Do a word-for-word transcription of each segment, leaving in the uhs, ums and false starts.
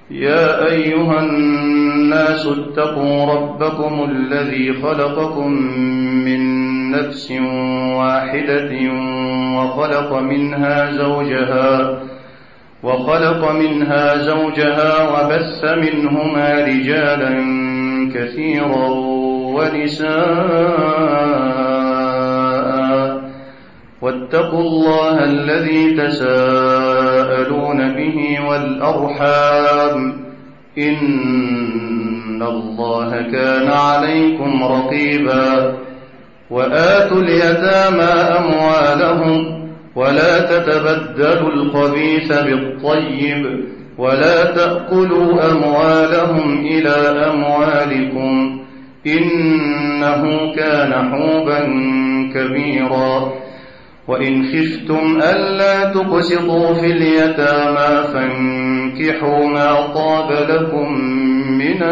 يا أيها الناس اتقوا ربكم الذي خلقكم من نفس واحدة وخلق منها زوجها وخلق منها زوجها وبث منهما رجالا كثيرا ونساء واتقوا الله الذي تساءلون به والأرحام إن الله كان عليكم رقيبا وآتوا اليتامى أموالهم ولا تتبدلوا الخبيث بالطيب ولا تأكلوا أموالهم إلى أموالكم إنه كان حوبا كبيرا وإن خفتم ألا تقسطوا في اليتامى فانكحوا ما طاب لكم من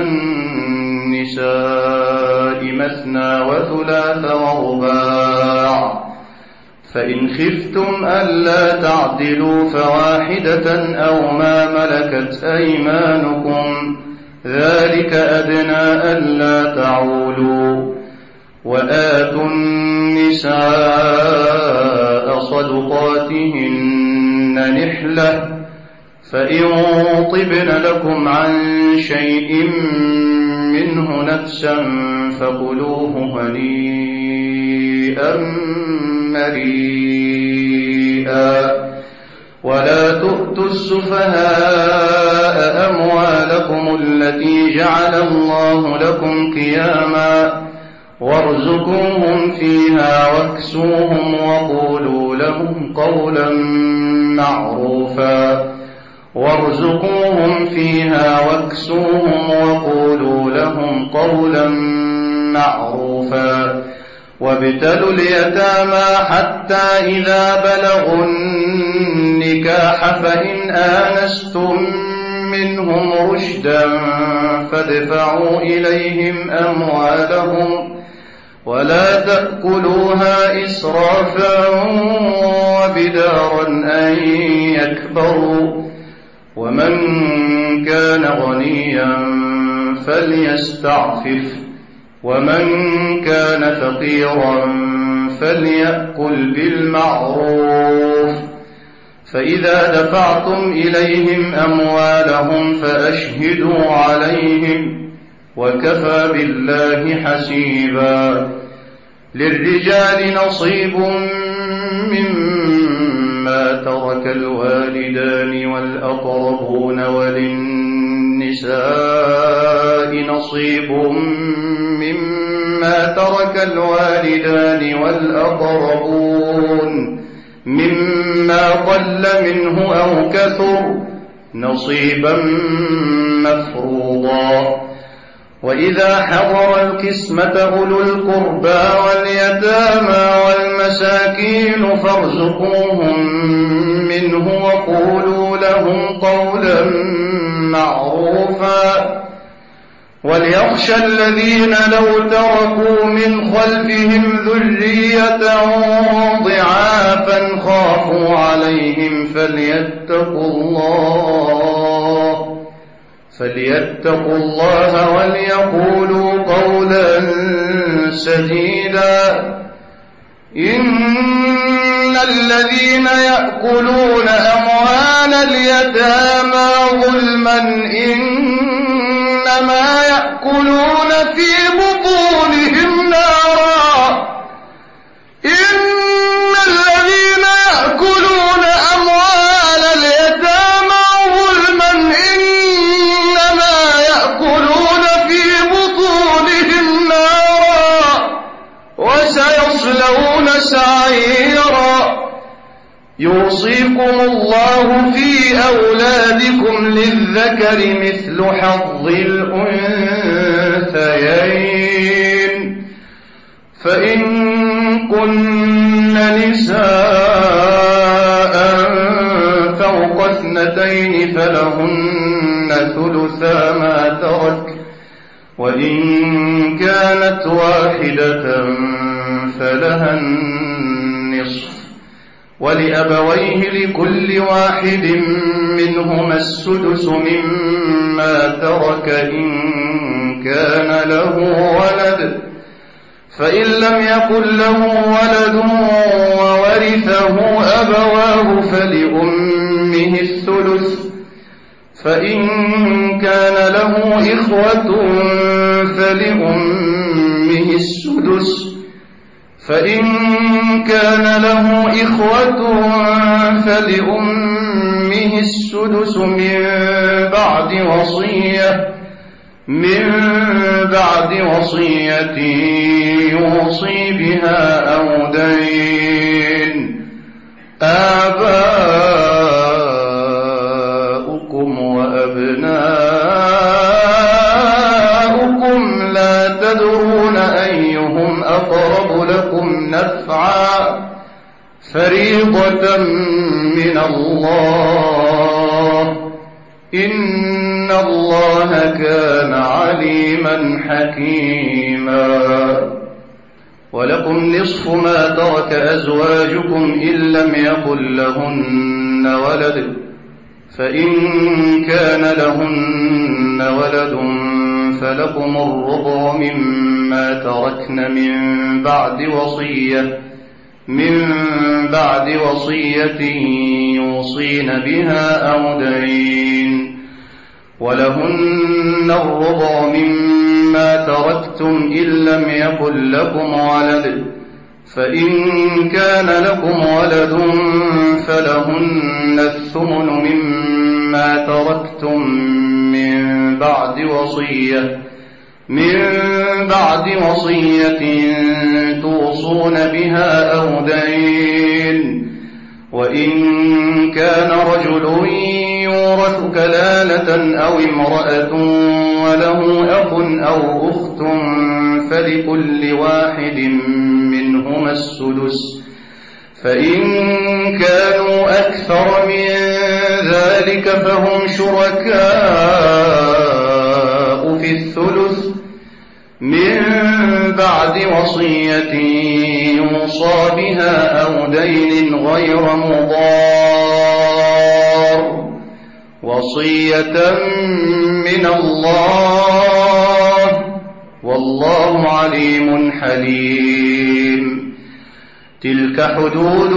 النساء مثنى وثلاث ورباع فإن خفتم ألا تعدلوا فواحدة أو ما ملكت أيمانكم ذلك أدنى ألا تعولوا وآتوا النساء صدقاتهن نحلة فإن طبن لكم عن شيء منه نفسا فكلوه هنيئا مريئا ولا تؤتوا السفهاء أموالكم التي جعل الله لكم قياما وارزقوهم فيها واكسوهم وقولوا لهم قولا معروفا وارزقوهم فيها واكسوهم وقولوا لهم قولا معروفا وابتلوا اليتامى حتى إذا بلغوا النكاح فإن آنستم منهم رشدا فادفعوا إليهم أموالهم ولا تأكلوها إسرافا وبدارا أن يكبروا ومن كان غنيا فليستعفف ومن كان فقيرا فليأكل بالمعروف فإذا دفعتم إليهم أموالهم فأشهدوا عليهم وكفى بالله حسيبا للرجال نصيب مما ترك الوالدان والأقربون وللنساء نصيب مما ترك الوالدان والأقربون مما قل منه أو كثر نصيبا مفروضا وإذا حضر القسمة أولو القربى واليتامى والمساكين فارزقوهم منه وقولوا لهم قولا معروفا وليخشى الذين لو تركوا من خلفهم ذرية ضعافا خافوا عليهم فليتقوا الله فليتقوا الله وليقولوا قولا سديدا إن الذين يأكلون أموال اليتامى ظلما إنما يأكلون في بطونهم نارا إن الذين يأكلون أموال اليتامى ظلما إنما يأكلون في بطونهم نارا وسيصلون سعيرا يوصيكم الله في أولادكم للذكر مثل حظ الأنثيين فإن كن نساء فوق اثنتين فلهن ثلثا ما ترك وإن كانت واحدة فلها النصف ولأبويه لكل واحد منهما السدس مما ترك إن كان له ولد، فإن لم يكن له ولد وورثه أبواه فلأمه الثلث، فإن كان له إخوة فلأمه السدس، فإن كان له إخوة فلأمه السدس من بعد وصية من بعد وصية يوصي بها أو دين. آباؤكم وأبناؤكم لا تدرون أيهم أقرب لكم نفعا فريضة من الله، إن الله كان عليما حكيما. ولكم نصف ما ترك أزواجكم إن لم يكن لهن ولد، فإن كان لهن ولد فلكم الربع مما تركن من بعد وصية من بعد وصية يوصين بها أو دين، ولهن الربع مما تركتم إن لم يكن لكم ولد، فإن كان لكم ولد فلهن الثمن مما تركتم من بعد وصية من بعد وصية توصون بها أو دين. وإن كان رجل يورث كلالة أو امرأة وله أخ أو أخت فلكل واحد منهما السدس، فإن كانوا أكثر من ذلك فهم شركاء في الثلث من بعد وصية يوصى بها أو دين غير مضار، وصية من الله، والله عليم حليم. تلك حدود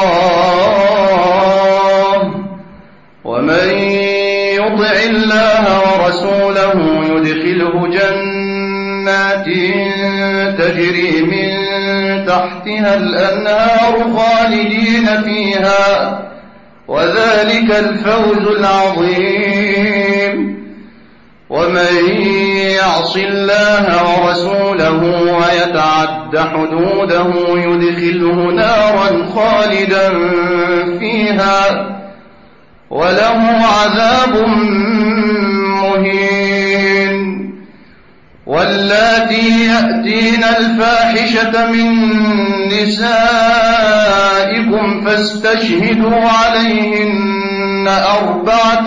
الله، ومن يطع الله ورسوله يدخله جنات تجري من تحتها الأنهار خالدين فيها، وذلك الفوز العظيم. ومن يعص الله ورسوله ويتعد حدوده يدخله نارا خالدا فيها وله عذاب مهين. واللاتي يأتين الفاحشة من نسائكم فاستشهدوا عليهن أربعة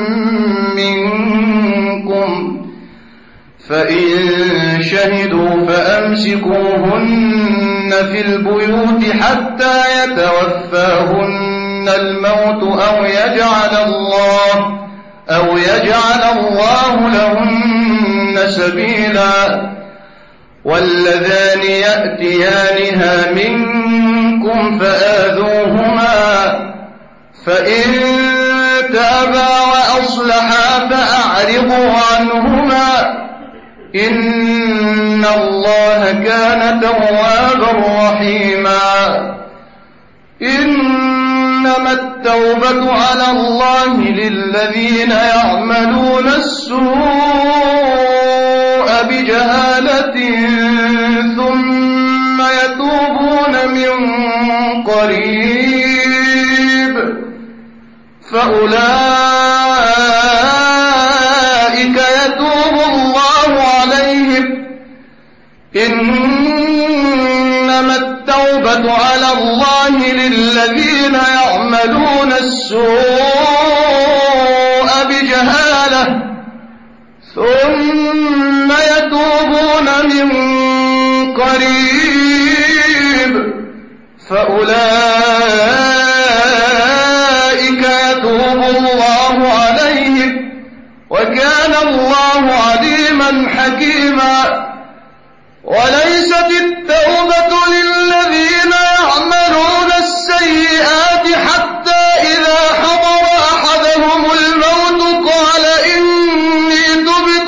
منكم، فإن شهدوا فأمسكوهن في البيوت حتى يتوفاهن الموت أو يجعل الله أو يجعل الله لهن سبيلا. واللذان يأتيانها منكم فآذوهما، فإن تابا وأصلحا فأعرضوا عنهما، إن الله كان توابا رحيما. إنما التوبة على الله للذين يعملون السوء بجهالة ثم يتوبون من قريب فأولئك يتوب الله عليهم. إنما التوبة على الله للذين يعملون السوء بجهالة ثم يتوبون من قريب فأولئك الله عليهم وكان الله عليما حكيما. وليست التوبة للذين يعملون السيئات حتى إذا حضر أحدهم الموت قال إني تبت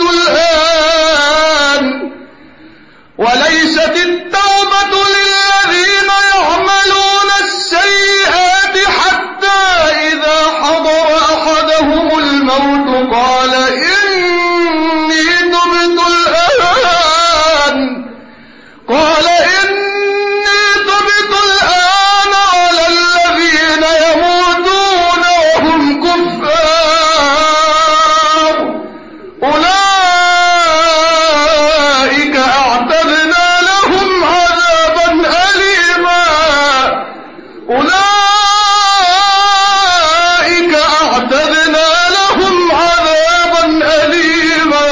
الآن. وليست التوبة للذين يعملون السيئات حتى إذا حضر أحدهم الموت قال إني تبت الآن قال إني تبت الآن على الذين يموتون وهم كفار أولئك أعتدنا لهم عذابا أليما أولئك أعتدنا لهم عذابا أليما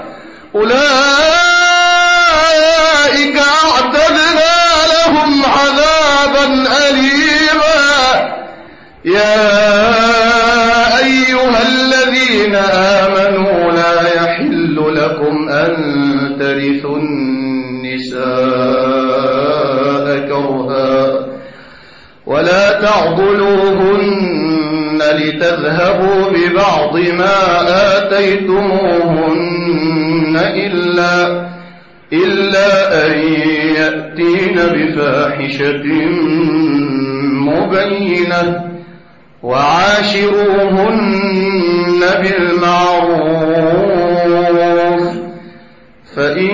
أولئك أعتدنا لهم عذابا أليما. يا أيها الذين آمنوا لا يحل لكم أن ترثوا النساء كرها ولا تعضلوهن لتذهبوا ببعض ما آتيتموهن إلا إلا أن يأتين بفاحشة مبينة وعاشروهن بالمعروف فإن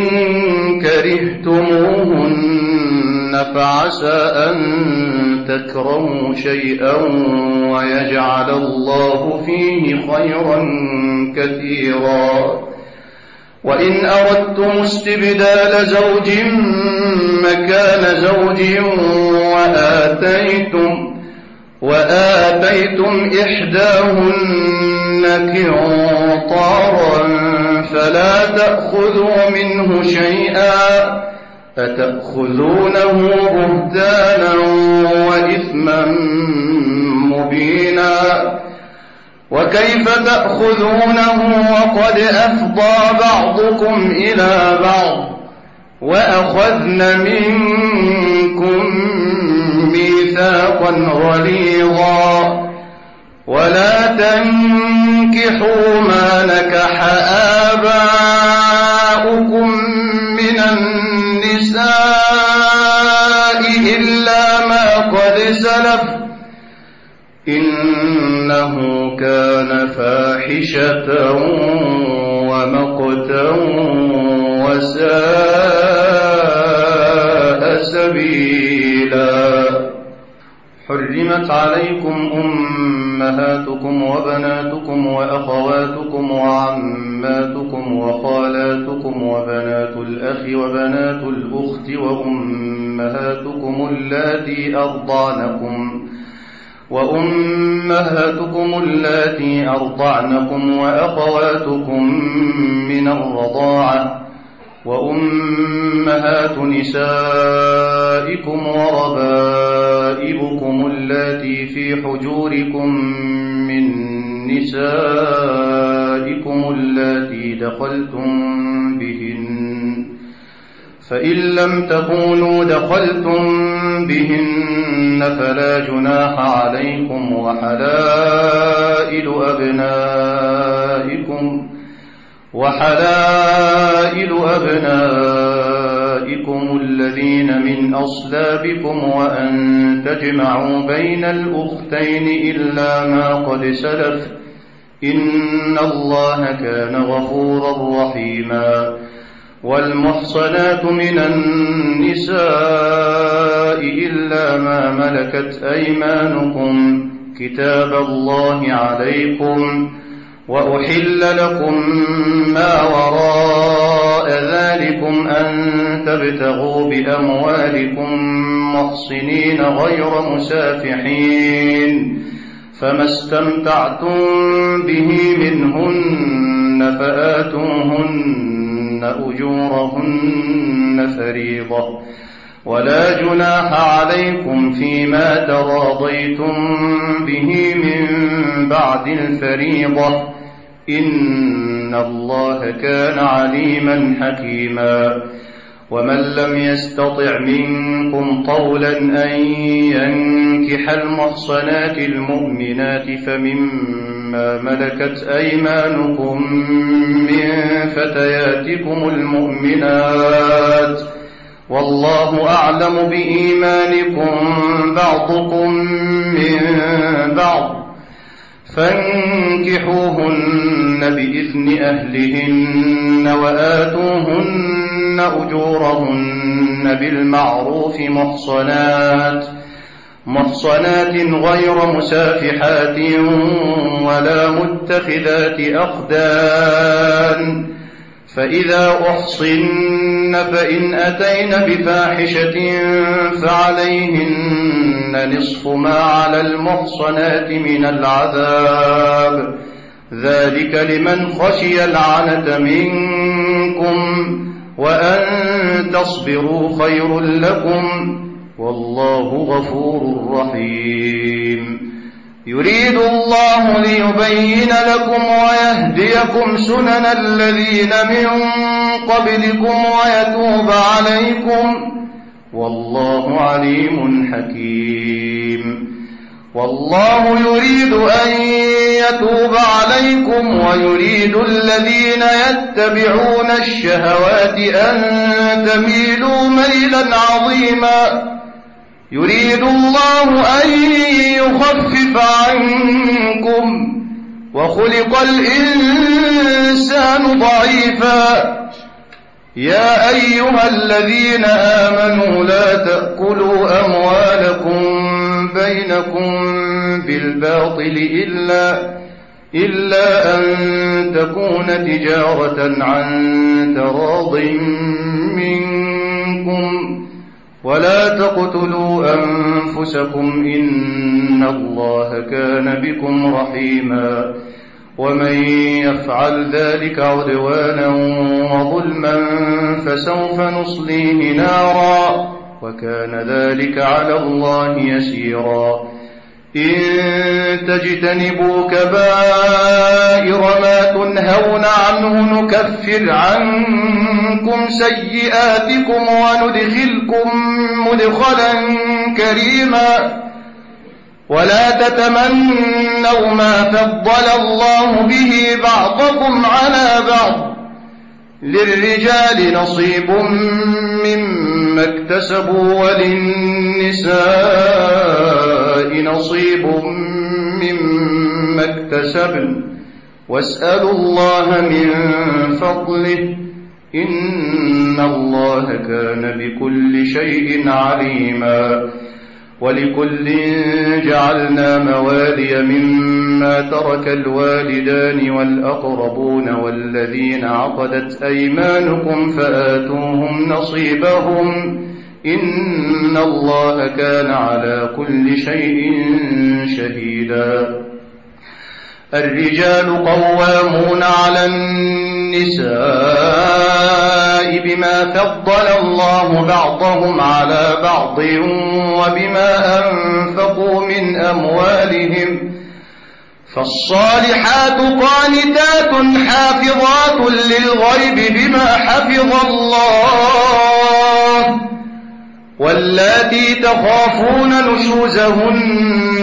كرهتموهن فعسى أن تكرهوا شيئا ويجعل الله فيه خيرا كثيرا. وإن أردتم استبدال زوج مكان زوج وآتيتم وآتيتم إحداهن قنطارا فلا تأخذوا منه شيئا أتأخذونه بهتانا وإثما مبينا. وكيف تأخذونه وقد أفضى بعضكم إلى بعض وأخذن منكم ميثاقا غليظا. ولا تنكحوا ما نكح آباؤكم من النساء إلا ما قد سلف إنه كان فاحشة ومقتا وساء سبيلا. حرمت عليكم أمهاتكم وبناتكم وأخواتكم وعماتكم وخالاتكم وبنات الأخ وبنات الأخت وأمهاتكم اللاتي أرضعنكم وأمهاتكم اللاتي أرضعنكم وأخواتكم من الرضاعة وأمهات نسائكم وربائبكم اللاتي في حجوركم من نسائكم اللاتي دخلتم بهن فإن لم تكونوا دخلتم بهن فلا جناح عليكم وحلائل أبنائكم وحلائل أبنائكم الذين من أصلابكم وأن تجمعوا بين الأختين إلا ما قد سلف إن الله كان غفورا رحيما. والمحصنات من النساء إلا ما ملكت أيمانكم كتاب الله عليكم وأحل لكم ما وراء ذلكم أن تبتغوا بأموالكم محصنين غير مسافحين فما استمتعتم به منهن فآتوهن أجورهن فريضة ولا جناح عليكم فيما تراضيتم به من بعد الفريضة إن الله كان عليما حكيما ومن لم يستطع منكم طولا أن ينكح المحصنات المؤمنات فمما ملكت أيمانكم من فتياتكم المؤمنات والله أعلم بإيمانكم بعضكم من بعض فانكحوهن بإذن أهلهن وآتوهن أجورهن بالمعروف محصنات محصنات غير مسافحات ولا متخذات أخدان فإذا أحصن فإن أتين بفاحشة فعليهن نصف ما على المحصنات من العذاب ذلك لمن خشي العنة منكم وأن تصبروا خير لكم والله غفور رحيم يريد الله ليبين لكم ويهديكم سنن الذين من قبلكم ويتوب عليكم والله عليم حكيم والله يريد أن يتوب عليكم ويريد الذين يتبعون الشهوات أن تميلوا ميلا عظيما يريد الله أن يخفف عنكم وخلق الإنسان ضعيفا يا أيها الذين آمنوا لا تأكلوا أموالكم بينكم بالباطل إلا, إلا أن تكون تجارة عن تراض منكم ولا تقتلوا أنفسكم إن الله كان بكم رحيما ومن يفعل ذلك عدوانا وظلما فسوف نصليه نارا وكان ذلك على الله يسيرا إن تجتنبوا كبائر ما تنهون عنه نكفر عنكم سيئاتكم وندخلكم مدخلا كريما ولا تتمنوا ما فضل الله به بعضكم على بعض للرجال نصيب مما اكتسبوا وللنساء نصيب مما اكتسبن واسألوا الله من فضله إن الله كان بكل شيء عليما ولكل جعلنا موالي مما ترك الوالدان والأقربون والذين عقدت أيمانكم فآتوهم نصيبهم إن الله كان على كل شيء شهيدا الرجال قوامون على النساء بما فضل الله بعضهم على بعض وبما أنفقوا من أموالهم فالصالحات قانتات حافظات للغيب بما حفظ الله واللاتي تخافون نشوزهن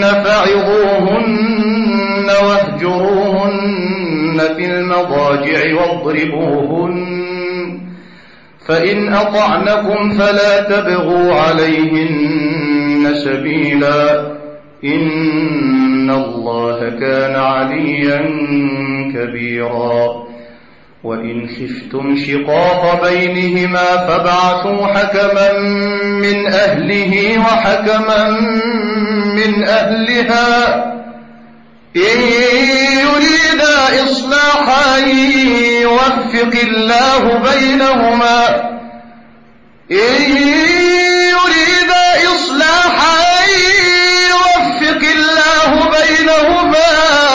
فعظوهن واهجروهن في المضاجع واضربوهن فإن أطعنكم فلا تبغوا عليهن سبيلا إن الله كان عليا كبيرا وإن خفتم شقاق بينهما فابعثوا حكما من أهله وحكما من أهلها إن يريدا إصلاحا يوفق الله بينهما إن يريدا إصلاحا يوفق الله بينهما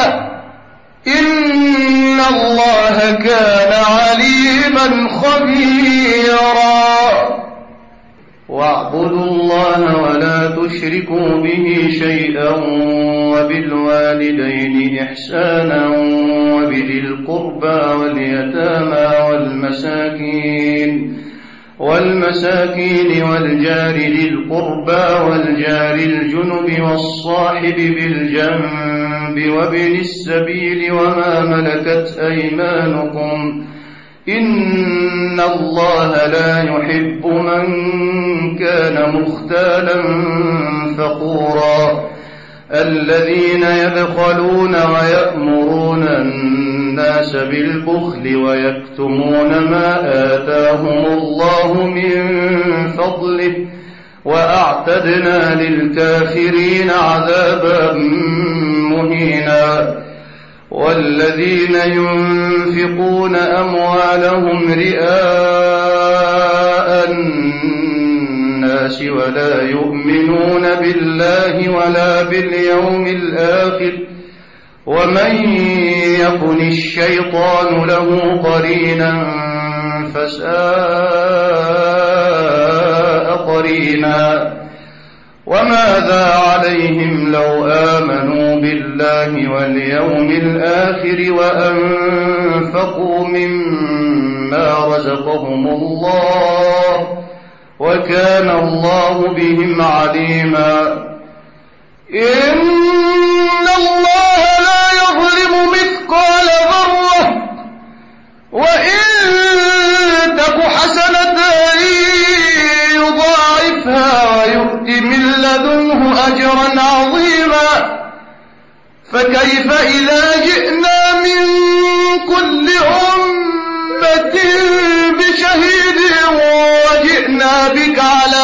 إن الله كان عليما خبيرا واعبدوا الله ولا تشركوا به شيئا وبالوالدين إحسانا وبذي القربى واليتامى والمساكين والمساكين والجار ذي القربى والجار الجنب والصاحب بالجنب وابن السبيل وما ملكت أيمانكم إن الله لا يحب من كان مختالا فخورا الذين يبخلون ويأمرون الناس بالبخل ويكتمون ما آتاهم الله من فضله وأعتدنا للكافرين عذابا مهينا والذين ينفقون أموالهم رئاء الناس ولا يؤمنون بالله ولا باليوم الآخر ومن يكن الشيطان له قرينا فساء قرينا وماذا عليهم لو آمنوا بالله واليوم الآخر وأنفقوا مما رزقهم الله وكان الله بهم عليما إن الله لا يظلم مثقال ذرة وإن تك حسنة يضاعفها ويؤت من لدنه أجرا عظيما فكيف إذا جئنا من كل أمة بشهيد وجئنا بك على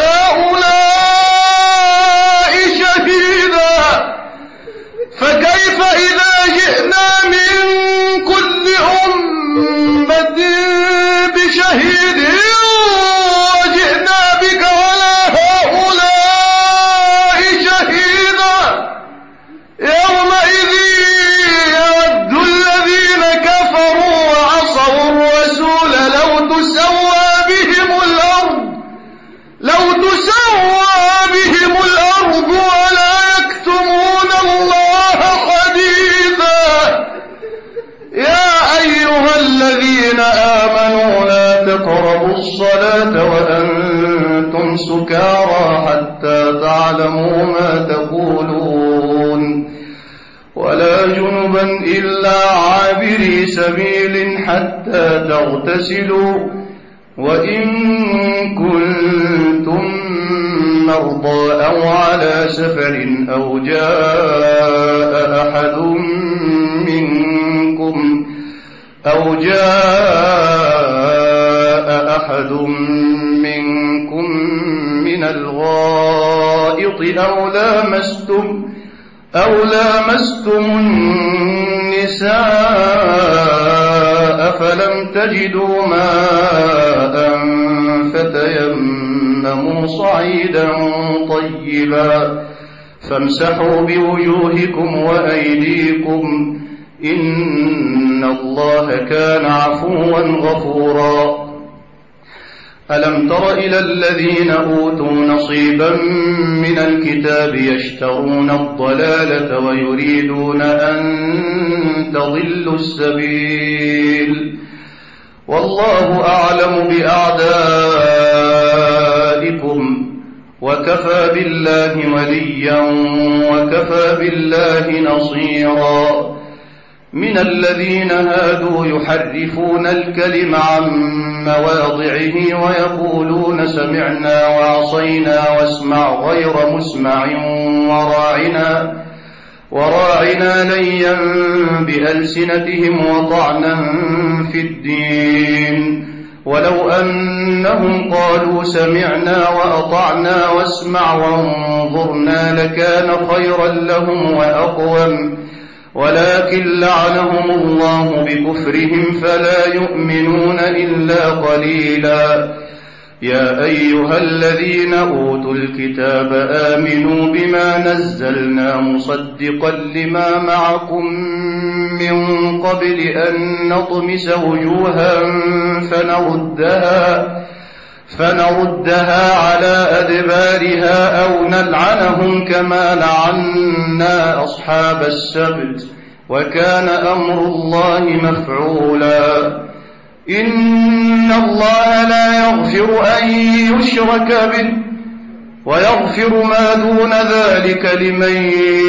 هؤلاء شهيدا فكيف إذا جئنا من كل أمة بشهيد وجئنا بك على هؤلاء شهيدا يومئذ يود الذين كفروا وعصوا الرسول لو تسوى بهم الأرض لو تسوى بهم الأرض ولا يكتمون الله حديثا يا أيها الذين آمنوا لا تقربوا الصلاة وأنتم سكارى حتى تعلموا ما تقولون ولا جنبا إلا عابري سبيل حتى تغتسلوا وإن كنتم مرضى أو على سفر أو جاء أحد منكم أو جاء أحد منكم من الغائط أو لامستم أو لامستم النساء فلم تجدوا ماء فتيمموا صعيدا طيبا فامسحوا بوجوهكم وأيديكم إن الله كان عفوا غفورا ألم تر إلى الذين أوتوا نصيبا من الكتاب يشترون الضلالة ويريدون أن تضلوا السبيل والله أعلم بأعدائكم وكفى بالله وليا وكفى بالله نصيرا من الذين هادوا يحرفون الكلم عن مواضعه ويقولون سمعنا وعصينا واسمع غير مسمع وراعنا وراعنا ليا بألسنتهم وطعنا في الدين ولو أنهم قالوا سمعنا وأطعنا واسمع وانظرنا لكان خيرا لهم وأقوم ولكن لعنهم الله بكفرهم فلا يؤمنون إلا قليلا يا أيها الذين أوتوا الكتاب آمنوا بما نزلنا مصدقا لما معكم من قبل أن نطمس وجوها فنردها فنردها على أدبارها أو نلعنهم كما لعنا أصحاب السبت وكان أمر الله مفعولا. إن الله لا يغفر أن يشرك به ويغفر ما دون ذلك لمن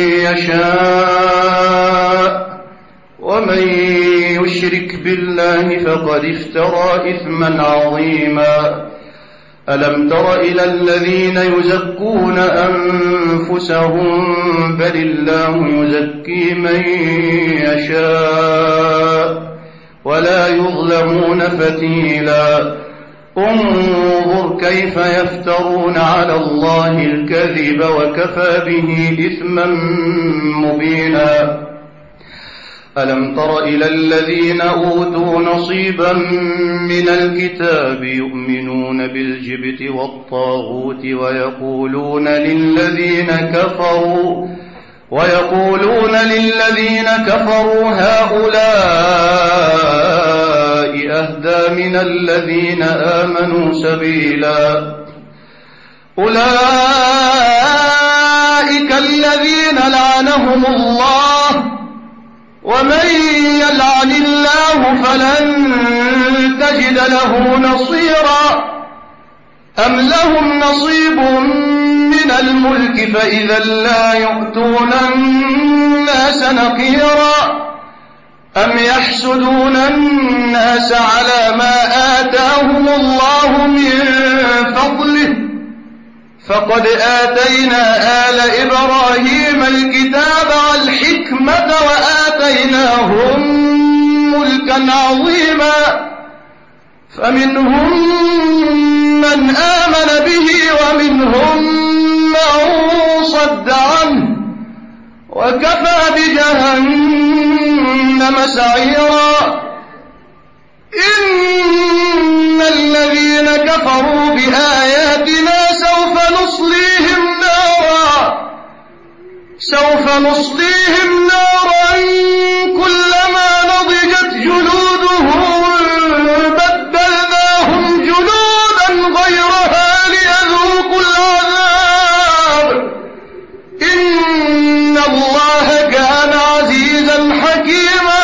يشاء ومن يشرك بالله فقد افترى إثما عظيما. ألم تر إلى الذين يزكون أنفسهم بل الله يزكي من يشاء ولا يظلمون فتيلا. انظر كيف يفترون على الله الكذب وكفى به إثما مبينا. ألم تر إلى الذين أوتوا نصيبا من الكتاب يؤمنون بالجبت والطاغوت ويقولون للذين كفروا ويقولون للذين كفروا هؤلاء أهدى من الذين آمنوا سبيلا. أولئك الذين لعنهم الله ومن يلعن الله فلن تجد له نصيرا. أم لهم نصيب من الملك فإذا لا يؤتون الناس نقيرا. أم يحسدون الناس على ما آتاهم الله من فضله فقد آتينا آل إبراهيم الكتاب والحكمة وآتيناهم ملكا عظيما. فمنهم من آمن به ومنهم من صد عنه وكفى بجهنم سعيرا. إن الذين كفروا بآياتنا سوف نصليهم نارا سوف نصليهم نارا كلما نضجت جلودهم بدلناهم جلودا غيرها ليذوقوا العذاب. إن الله كان عزيزا حكيما.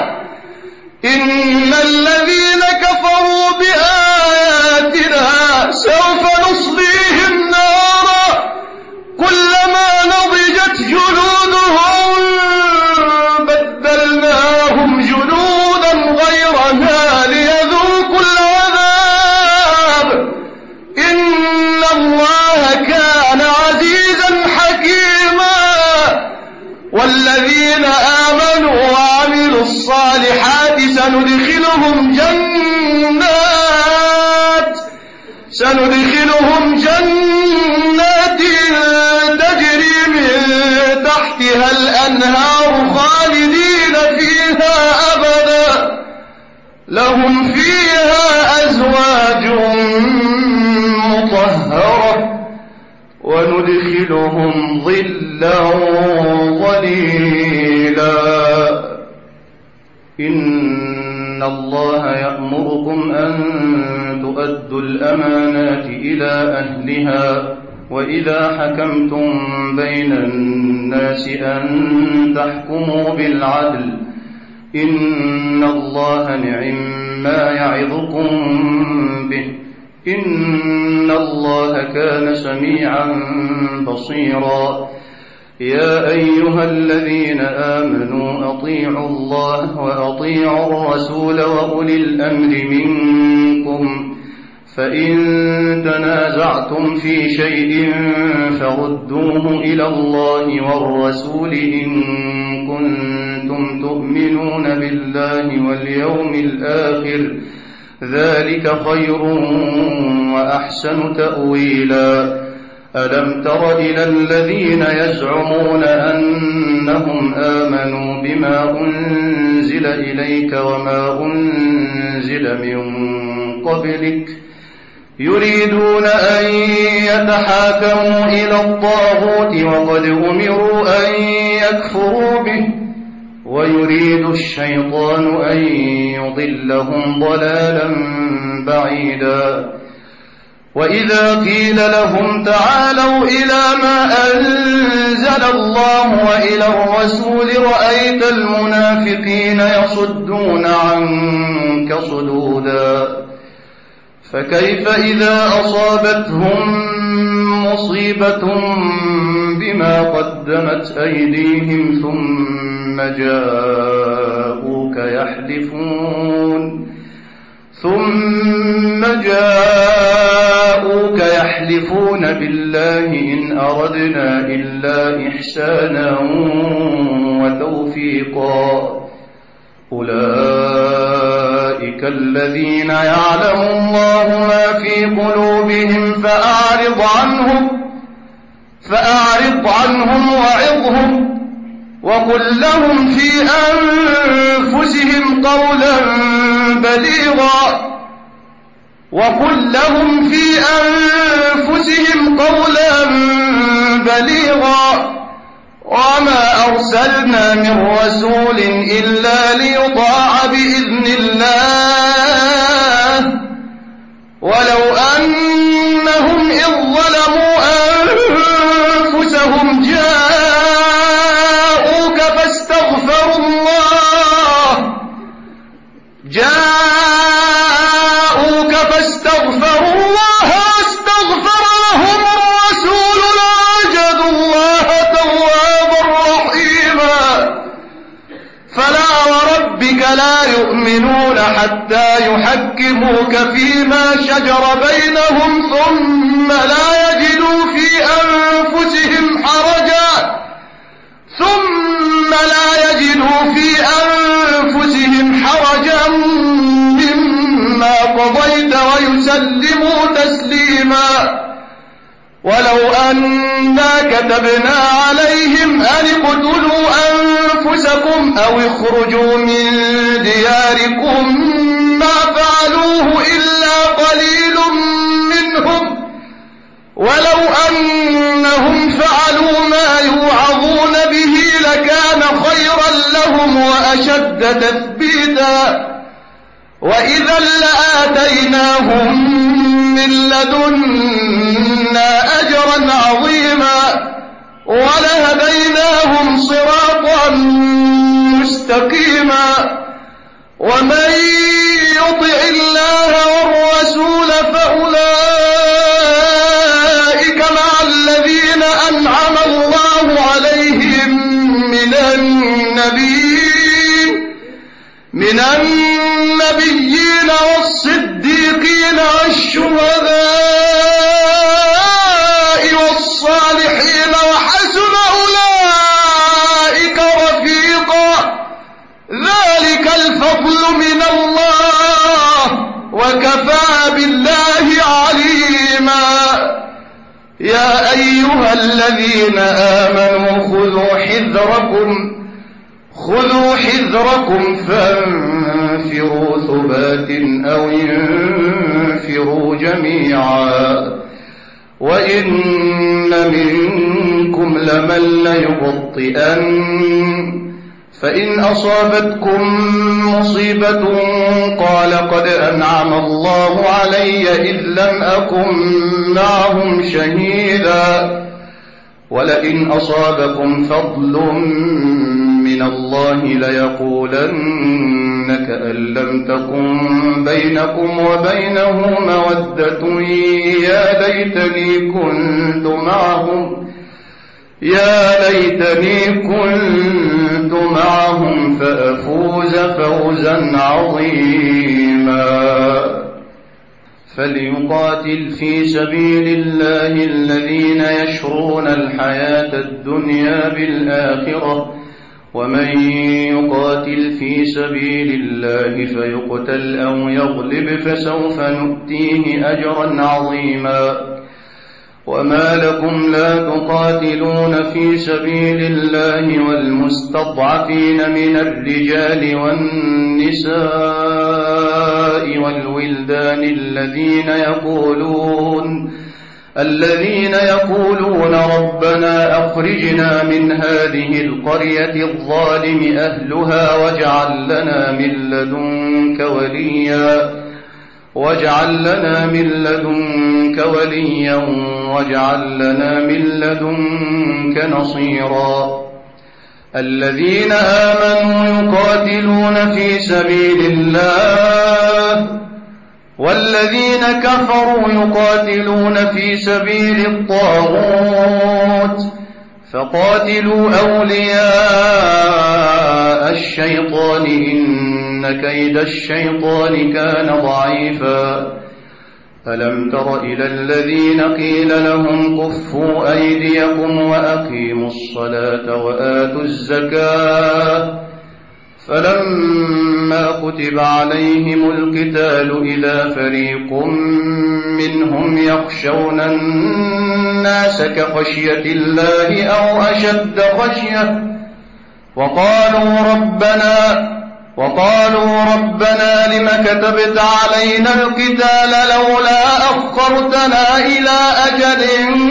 إن الذين كفروا بآياتنا سوف نصليهم نارا كلما نضجت جلودهم بدلناهم جلودا غيرها ليذوقوا العذاب. إن الله كان عزيزا حكيما. والذين آمنوا وعملوا الصالحات سندخلهم جنات سندخلهم جنات تجري من تحتها الأنهار خالدين فيها أبدا لهم فيها أزواج مطهرة وندخلهم ظلا ظليلا. إن الله يأمركم أن تؤدوا الأمانات إلى أهلها وإذا حكمتم بين الناس أن تحكموا بالعدل. إن الله نعما يعظكم به. إن الله كان سميعا بصيرا. يا أيها الذين آمنوا أطيعوا الله وأطيعوا الرسول وأولي الأمر منكم فإن تنازعتم في شيء فردوه إلى الله والرسول إن كنتم تؤمنون بالله واليوم الآخر ذلك خير وأحسن تأويلا. ألم تر إلى الذين يزعمون أنهم آمنوا بما أنزل إليك وما أنزل من قبلك يريدون أن يتحاكموا إلى الطاغوت وقد أمروا أن يكفروا به ويريد الشيطان أن يضلهم ضلالا بعيدا. وإذا قيل لهم تعالوا إلى ما أنزل الله وإلى الرسول رأيت المنافقين يصدون عنك صدودا فكيف إذا أصابتهم مصيبة بما قدمت أيديهم ثم جاءوك يحلفون ثم جاءوك يحلفون بالله إن أردنا إلا إحسانا وتوفيقا أولئك الذين يعلم الله ما في قلوبهم فأعرض عنهم فأعرض عنهم وعظهم وقل لهم في أنفسهم قولا بليغا وقل لهم في أنفسهم قولا بليغا وما أرسلنا من رسول إلا ليطاع بإذن الله ولو أنهم إذ ظلموا أنفسهم جاءوك فاستغفروا الله جاءوك فاستغفروا الله واستغفر لهم الرسول لوجدوا الله توابا رحيما فلا وربك لا يؤمنون حتى يحكموك فيما شجر بينهم ثم لا يجدوا في أنفسهم حرجا ثم لا يجدوا في أنفسهم حرجا مما قضيت ويسلموا تسليما ولو أنا كتبنا عليهم أن اقتلوا أنفسكم أو اخرجوا من دياركم ما فعلوه إلا قليل منهم ولو أنهم فعلوا ما يوعظون به لكان خيرا لهم وأشد تثبيتا وإذا لآتيناهم من لدنا أجرا عظيما ولهديناهم صراطا مستقيما ومن يطع الله والرسول فأولئك مع الذين أنعم الله عليهم من النبيين من النبيين والصديقين والشهداء والصالحين وحسن أولئك رفيقا ذلك الفضل من الله وكفى بالله عليما يا أيها الذين آمنوا خذوا حذركم خذوا حذركم فانفروا ثبات أو انفروا جميعا وإن منكم لمن ليبطئن فإن أصابتكم مصيبة قال قد أنعم الله علي إذ لم أكن معهم شهيدا ولئن أصابكم فضل من الله ليقولن كأن لم تكن بينكم وبينه مودة يا ليتني كنت معهم يا ليتني كنت معهم فأفوز فوزا عظيما فليقاتل في سبيل الله الذين يشرون الحياة الدنيا بالآخرة ومن يقاتل في سبيل الله فيقتل أو يغلب فسوف نؤتيه أجرا عظيما وما لكم لا تقاتلون في سبيل الله والمستضعفين من الرجال والنساء والولدان الذين يقولون الذين يقولون ربنا أخرجنا من هذه القرية الظالم أهلها واجعل لنا من لدنك وليا واجعل لنا من لدنك وليا واجعل لنا من لدنك نصيرا. الذين آمنوا يقاتلون في سبيل الله والذين كفروا يقاتلون في سبيل الطاغوت فقاتلوا أولياء الشيطان إن كيد الشيطان كان ضعيفا. ألم تر إلى الذين قيل لهم كفوا أيديكم وأقيموا الصلاة وآتوا الزكاة فلما كتب عليهم القتال إذا فريق منهم يخشون الناس كخشية الله أو أشد خشية وقالوا ربنا وقالوا ربنا لم كتبت علينا القتال لولا أخرتنا إلى أجل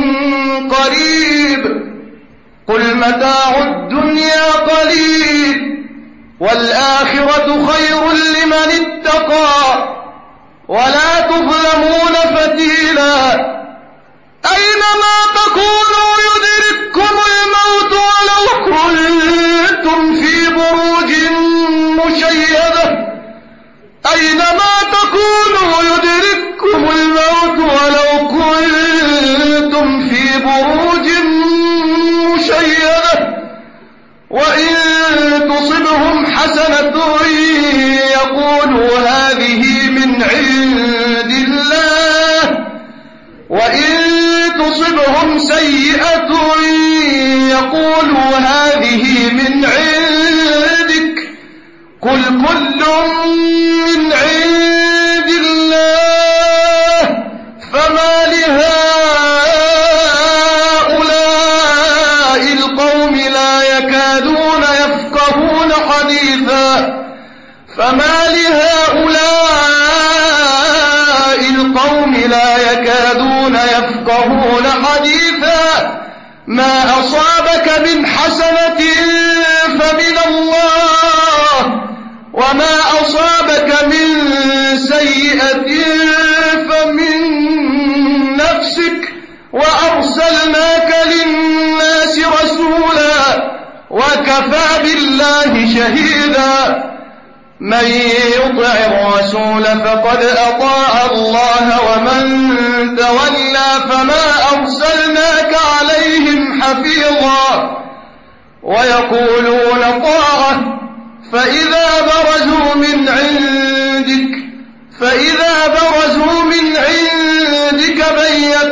قريب قل متاع الدنيا قليل والآخرة خير لمن اتقى ولا تظلمون فتيلا. أينما تكونوا يدرككم الموت ولو كنتم في بروج مشيدة أينما تكونوا يدرككم الموت ولو كنتم في بروج مشيدة وإن تصبهم حسنة يقولوا هذه من عند الله وإن تصبهم سيئة يقولوا هذه من عندك قل كل من عند الله فما لهؤلاء القوم لا يكادون يفقهون حديثا فما لهؤلاء القوم لا يكادون يفقهون حديثا ما أصابك من حسنة فمن الله وما أصابك من سيئة فمن نفسك وأرسلناك للناس رسولا وكفى بالله شهيدا. من يطع الرسول فقد أطاع الله ومن تولى فما أرسلناك عليهم حفيظا. ويقولون طاعة فإذا برزوا من عندك فإذا برزوا من عندك بيت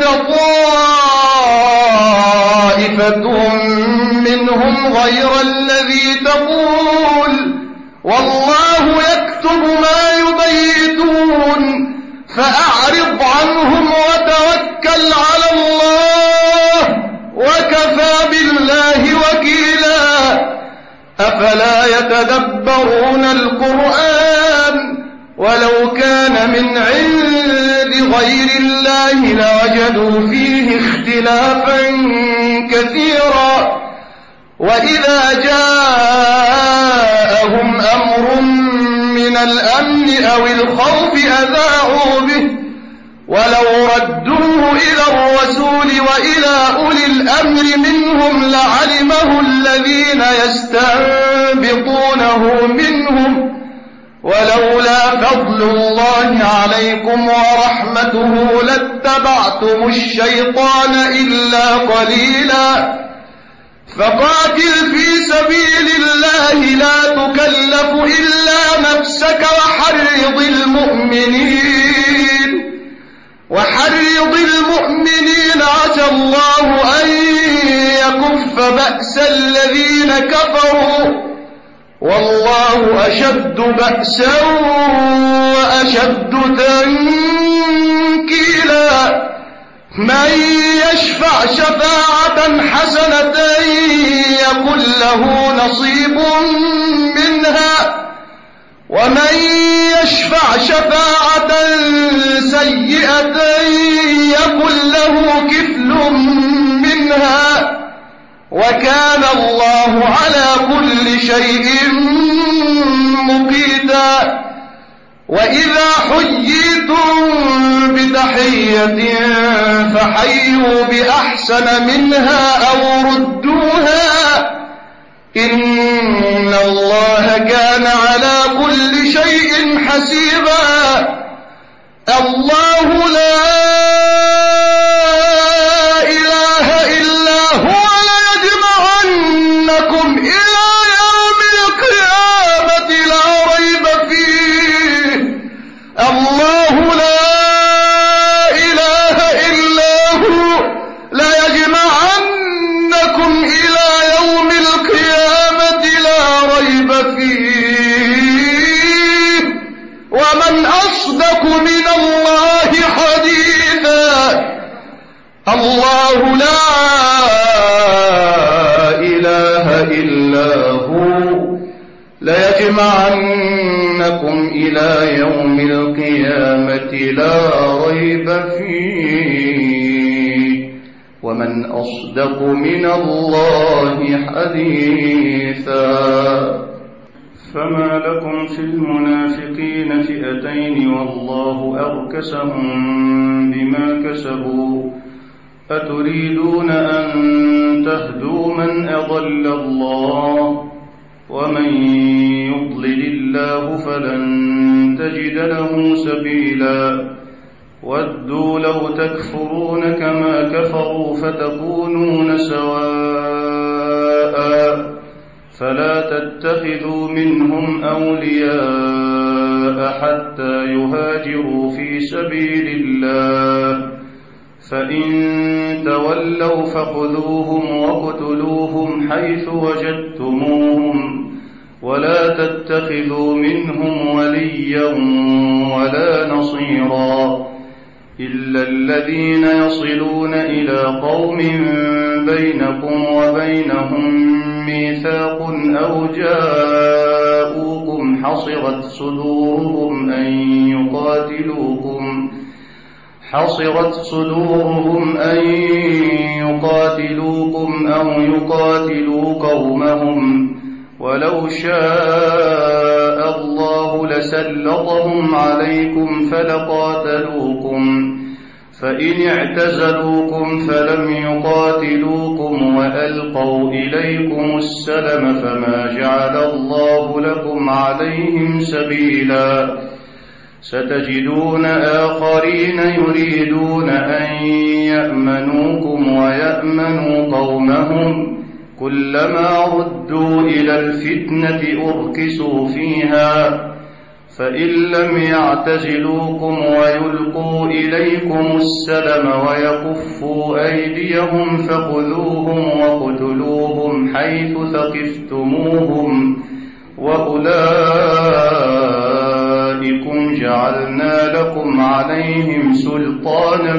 طائفة منهم غير الذي تقول والله يكتب ما يبيتون فأعرض عنهم وتوكل على الله وكفى بالله وكيلا. أفلا يتدبرون القرآن ولو كان من عند غير الله لوجدوا فيه اختلافا كثيرا. وإذا جاءهم أمر من الأمن أو الخوف أذاعوا به ولو ردوه إلى الرسول وإلى أولي الأمر منهم لعلمه الذين يستنبطونه منهم ولولا فضل الله عليكم ورحمته لاتبعتم الشيطان إلا قليلا. فقاتل في سبيل الله لا تكلف إلا نفسك وحرض المؤمنين وحرض المؤمنين عسى الله أن يكف بأس الذين كفروا والله أشد بأسا وأشد تنكيلا. من يشفع شفاعة حسنة يكن له نصيب منها ومن يشفع شفاعة سيئة يكن له كفل منها وكان الله على كل شيء مقيتا. وإذا حييتم بتحية فحيوا بأحسن منها أو ردوها إن الله كان على كل شيء حسيبا. الله لا إله إلا هو ليجمعنكم إلى يوم القيامة لا ريب فيه. الله لا إله إلا هو ليجمعنكم إلى يوم القيامة لا ريب فيه ومن أصدق من الله حديثا. الله لا إله إلا هو ليجمعنكم إلى يوم القيامة لا ريب فيه ومن أصدق من الله حديثا. فما لكم في المنافقين فئتين والله أركسهم بما كسبوا أتريدون أن تهدوا من أضل الله ومن يضلل الله فلن تجد له سبيلا. ودوا لو تكفرون كما كفروا فتكونون سواء فلا تتخذوا منهم أولياء حتى يهاجروا في سبيل الله فإن تولوا فخذوهم وقتلوهم حيث وجدتموهم ولا تتخذوا منهم وليا ولا نصيرا إلا الذين يصلون إلى قوم بينكم وبينهم ميثاق أو جاءوكم حصرت صدورهم أن يقاتلوكم حصرت صدورهم أن يقاتلوكم أو يقاتلوا قومهم ولو شاء الله لسلطهم عليكم فلقاتلوكم فإن اعتزلوكم فلم يقاتلوكم وألقوا إليكم السلم فما جعل الله لكم عليهم سبيلا. ستجدون آخرين يريدون أن يأمنوكم ويأمنوا قومهم كلما ردوا إلى الفتنة أركسوا فيها فإن لم يعتزلوكم ويلقوا إليكم السلم ويكفوا أيديهم فخذوهم وقتلوهم حيث ثقفتموهم وأولئكم جعلنا لكم عليهم سلطانا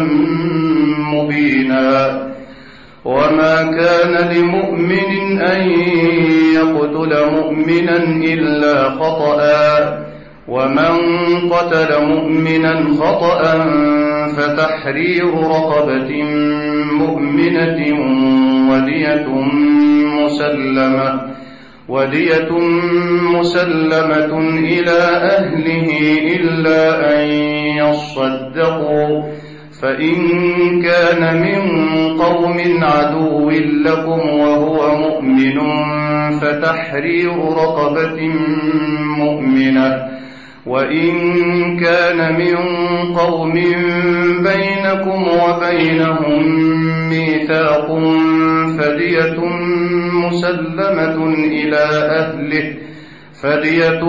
مبينا. وما كان لمؤمن أن يقتل مؤمنا إلا خطأ ومن قتل مؤمنا خطأ فتحرير رقبة مؤمنة ودية مسلمة ودية مسلمة إلى أهله إلا أن يصدقوا فإن كان من قوم عدو لكم وهو مؤمن فتحرير رقبة مؤمنة وإن كان من قوم بينكم وبينهم ميثاق فدية مسلمة إلى أهله فدية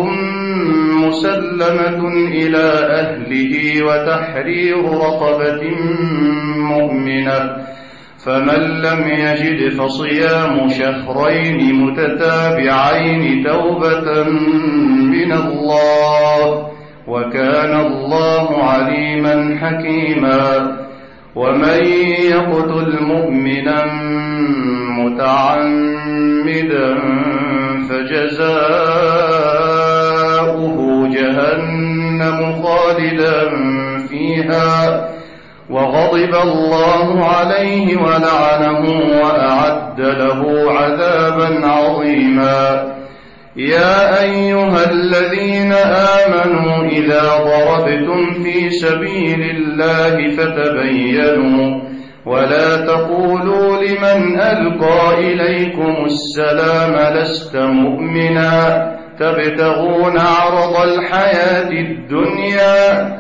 مسلمة إلى أهله وتحرير رقبة مؤمنة فمن لم يجد فصيام شهرين متتابعين توبة من الله وكان الله عليما حكيما. ومن يقتل مؤمنا متعمدا فجزاؤه جهنم خالدا فيها وغضب الله عليه ولعنه وأعد له عذابا عظيما. يا أيها الذين آمنوا إذا ضربتم في سبيل الله فتبينوا ولا تقولوا لمن ألقى إليكم السلام لست مؤمنا تبتغون عرض الحياة الدنيا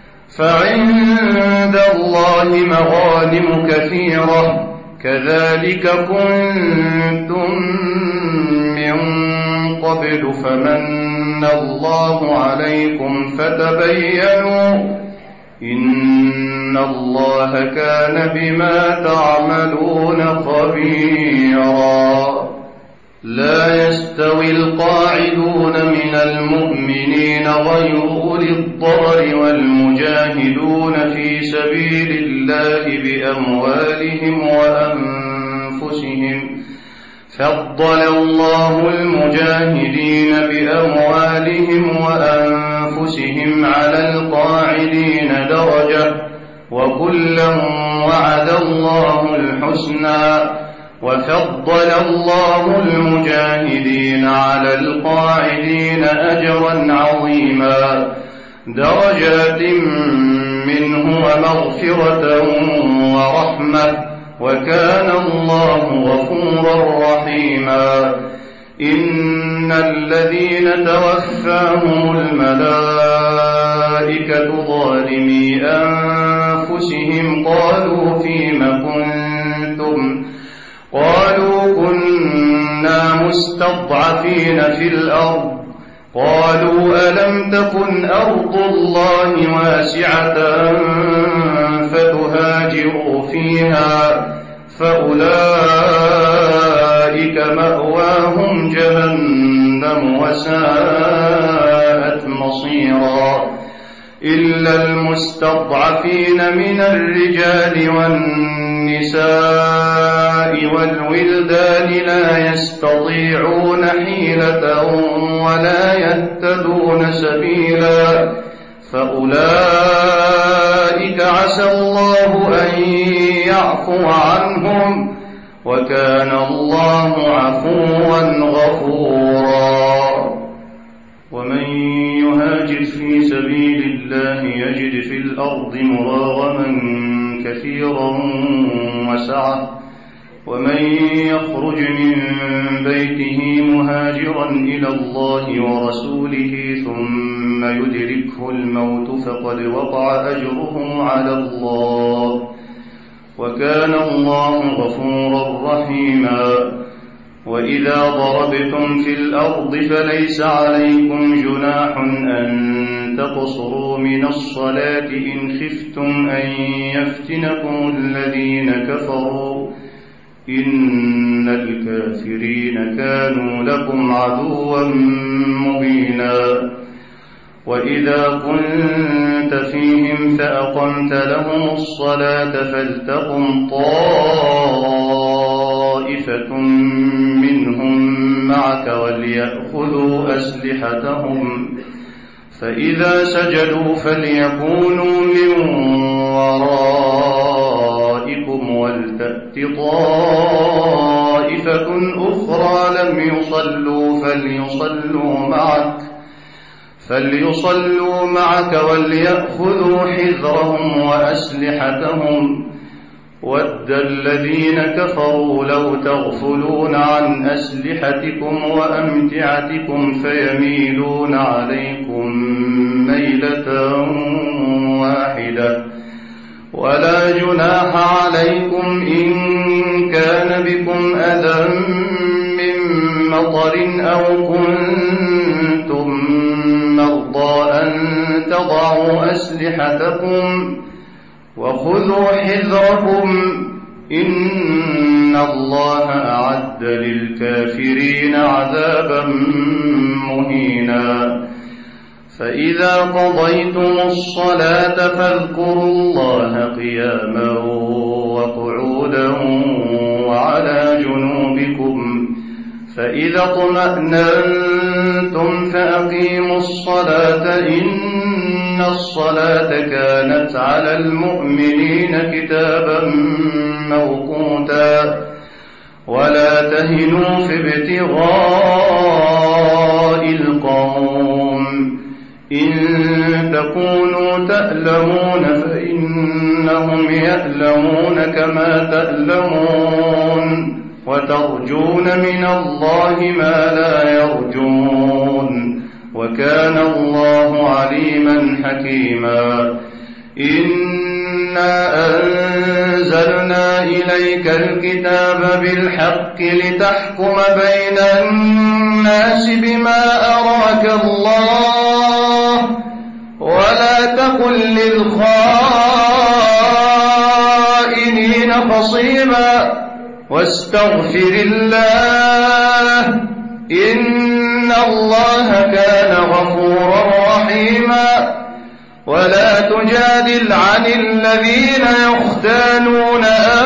فعند الله مغانم كثيرة كذلك كنتم من قبل فمن الله عليكم فتبينوا إن الله كان بما تعملون خبيرا. لا يستوي القاعدون من المؤمنين غير أولي الضرر والمجاهدون في سبيل الله بأموالهم وأنفسهم فضل الله المجاهدين بأموالهم وأنفسهم على القاعدين درجة وكلا وعد الله الحسنى وفضل الله المجاهدين على القاعدين أجرا عظيما درجات منه ومغفرة ورحمة وكان الله غفورا رحيما. إن الذين توفاهم الملائكة ظالمي أنفسهم قالوا فيم كنتم قالوا كنا مستضعفين في الأرض قالوا ألم تكن أرض الله واسعة فتهاجروا فيها فأولئك مأواهم جهنم وساءت مصيرا. إلا المستضعفين من الرجال والنساء والولدان لا يستطيعون حيلة ولا يهتدون سبيلا فأولئك عسى الله أن يعفو عنهم وكان الله عفوا غفورا. ومن يهاجر في سبيل الله يجد في الأرض مراغما كثيرا وسعة ومن يخرج من بيته مهاجرا إلى الله ورسوله ثم يدركه الموت فقد وقع أجره على الله وكان الله غفورا رحيما. وإذا ضربتم في الأرض فليس عليكم جناح أن تقصروا من الصلاة إن خفتم أن يفتنكم الذين كفروا إن الكافرين كانوا لكم عدوا مبينا. وإذا كنت فيهم فأقمت لهم الصلاة فلتقم طائفة منهم معك وليأخذوا أسلحتهم فإذا سجدوا فليكونوا من ورائكم ولتأت طائفة أخرى لم يصلوا فليصلوا معك فليصلوا معك وليأخذوا حذرهم وأسلحتهم ود الذين كفروا لو تغفلون عن أسلحتكم وأمتعتكم فيميلون عليكم ميلة واحدة ولا جناح عليكم إن كان بكم أذى من مطر أو كنتم مرضى أن تضعوا أسلحتكم وخذوا حذركم إن الله أعد للكافرين عذابا مهينا. فإذا قضيتم الصلاة فاذكروا الله قياما وقعودا وعلى جنوبكم فإذا اطمأننتم فأقيموا الصلاة إن الصلاة كانت على المؤمنين كتابا موقوتا. ولا تهنوا في ابتغاء شقاء القوم إن تكونوا تألمون فإنهم يألمون كما تألمون وترجون من الله ما لا يرجون وكان الله عليما حكيما إنا أنزلنا إليك الكتاب بالحق لتحكم بين الناس بما أراك الله ولا تكن للخائنين خصيما واستغفر الله إن الله كان غفورا رحيما ولا تجادل عن الذين يختانون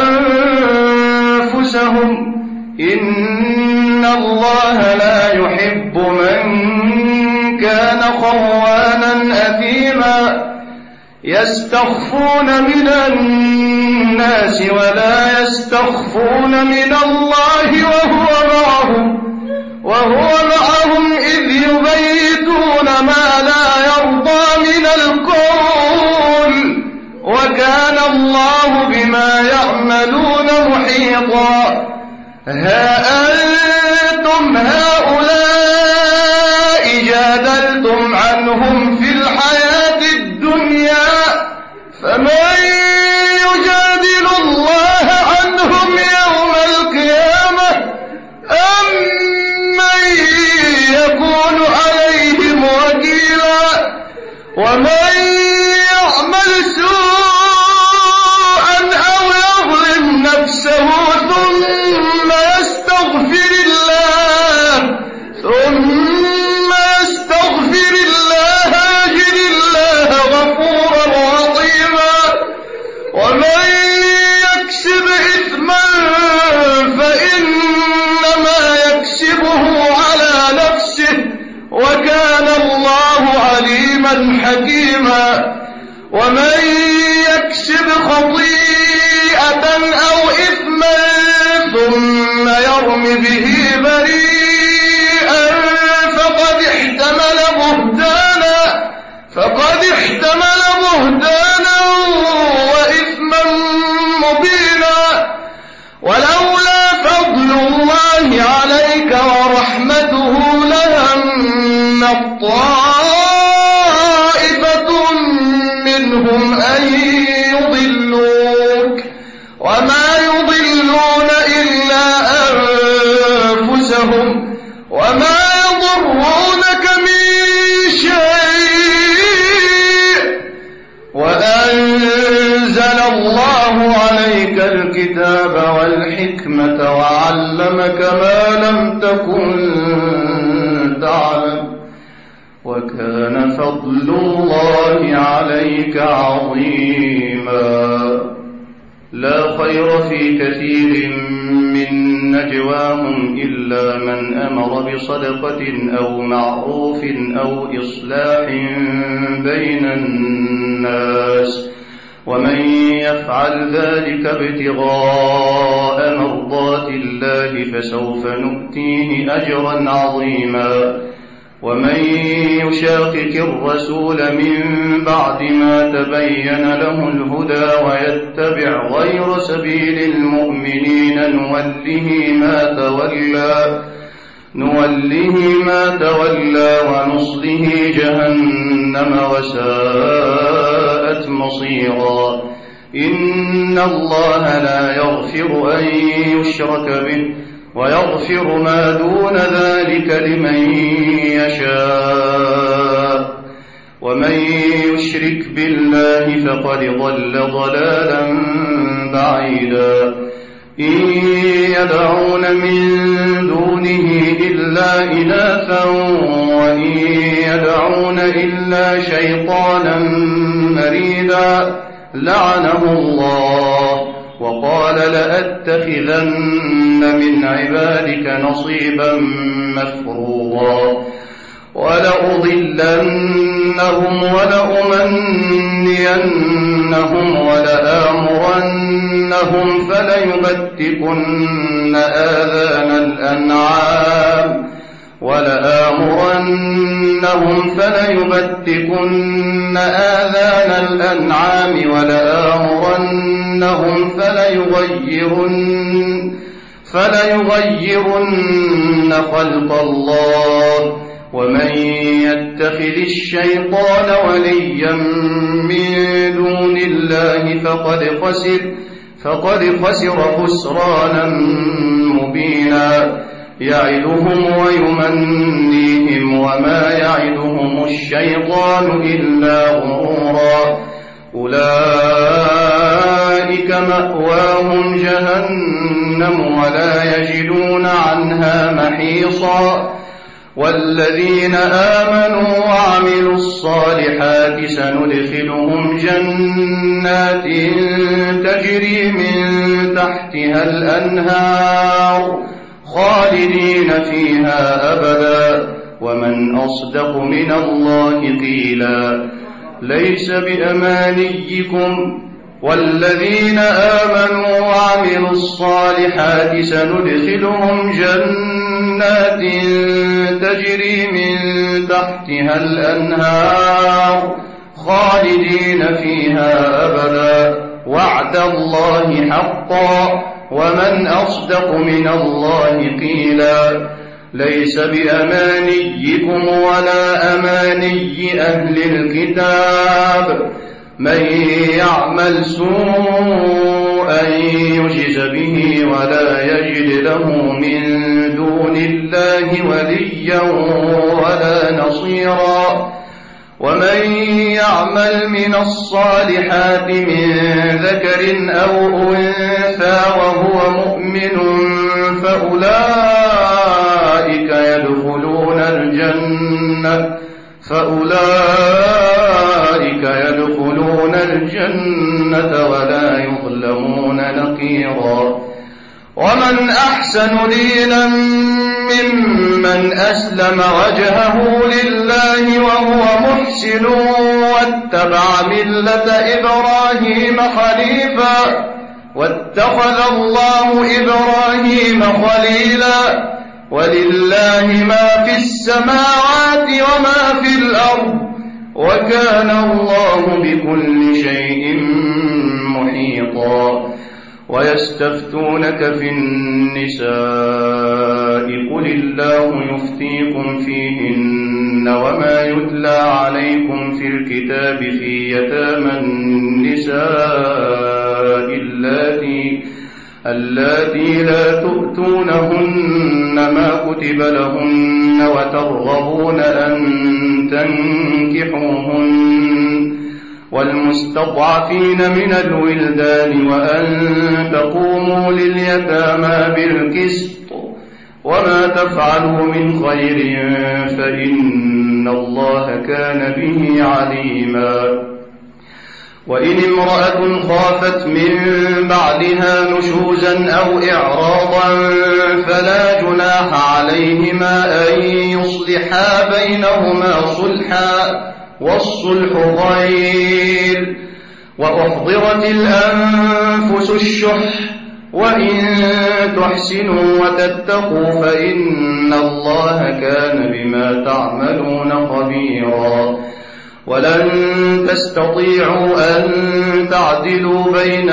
أنفسهم إن الله لا يحب من كان خوانا أثيما يستخفون من الناس ولا يستخفون من الله وهو معهم وهو معهم إذ يبيتون ما لا يرضى من القول وكان الله بما يعملون محيطا ها أنتم هؤلاء جادلتم عنهم في الحياة الدنيا فمن يجادل الله عنهم يوم القيامة أم من يكون عليهم وكيلا ومن يعمل سوءا أو يظلم نفسه ثم يستغفر الله ثم يستغفر الله يجد الله غفورا رحيما ومن يكسب إثما فإنما يكسبه على نفسه وكان الله عليما حكيما ومن يكسب خطيئة أو إثما ثم يرم به بريئا فقد احتمل بهتانا فقد احتمل بهتانا وإثما مبينا ولولا فضل الله عليك ورحمته لهم طائفة منهم أن يضلوك وما يضلون إلا أنفسهم وما يضرونك من شيء وأنزل الله عليك الكتاب والحكمة وعلمك ما لم تكن تعلم وكان فضل الله عليك عظيما لا خير في كثير من نجواهم إلا من أمر بصدقة أو معروف أو إصلاح بين الناس ومن يفعل ذلك ابتغاء مرضات الله فسوف نؤتيه أجرا عظيما ومن يشاقق الرسول من بعد ما تبين له الهدى ويتبع غير سبيل المؤمنين نوله ما تولى نوله ما تولى ونصله جهنم وساءت مصيرا إن الله لا يغفر أن يشرك به ويغفر ما دون ذلك لمن يشاء ومن يشرك بالله فقد ضل ضلالا بعيدا إن يدعون من دونه إلا إناثا وإن يدعون إلا شيطانا مريدا لعنه الله وقال لأتخذن من عبادك نصيبا مفروضا ولأضلنهم ولأمنينهم ولآمرنهم فليبتكن آذان الأنعام ولآمرنهم فليبتكن آذان الأنعام ولآمرنهم فليغيرن, فليغيرن خلق الله ومن يتخذ الشيطان وليا من دون الله فقد خسر, فقد خسر خسرانا مبينا يعدهم ويمنيهم وما يعدهم الشيطان إلا غرورا أولئك مأواهم جهنم ولا يجدون عنها محيصا والذين آمنوا وعملوا الصالحات سندخلهم جنات تجري من تحتها الأنهار خالدين فيها أبدا ومن أصدق من الله قيلا ليس بأمانيكم والذين آمنوا وعملوا الصالحات سندخلهم جنات تجري من تحتها الأنهار خالدين فيها أبدا وعد الله حقا ومن أصدق من الله قيلا ليس بأمانيكم ولا أماني أهل الكتاب من يعمل سوءا يجز به ولا يجد له من دون الله وليا ولا نصيرا ومن يعمل من الصالحات من ذكر أو أنثى وهو مؤمن فأولئك يدخلون الجنة فأولئك يدخلون الجنة ولا يظلمون نقيرا ومن أحسن دينا ممن أسلم وجهه لله وهو محسن واتبع ملة إبراهيم خليفا واتخذ الله إبراهيم خليلا ولله ما في السماوات وما في الأرض وكان الله بكل شيء محيطا ويستفتونك في النساء قل الله يفتيكم فيهن وما يتلى عليكم في الكتاب في يتامى النساء اللاتي اللاتي لا تؤتونهن ما كتب لهن وترغبون أن تنكحوهن والمستضعفين من الولدان وأن تقوموا لليتامى بالقسط وما تفعلوا من خير فإن الله كان به عليما وإن امرأة خافت من بعدها نشوزا أو إعراضا فلا جناح عليهما أن يصلحا بينهما صلحا والصلح خير وأحضرت الأنفس الشح وإن تحسنوا وتتقوا فإن الله كان بما تعملون خبيرا ولن تستطيعوا أن تعدلوا بين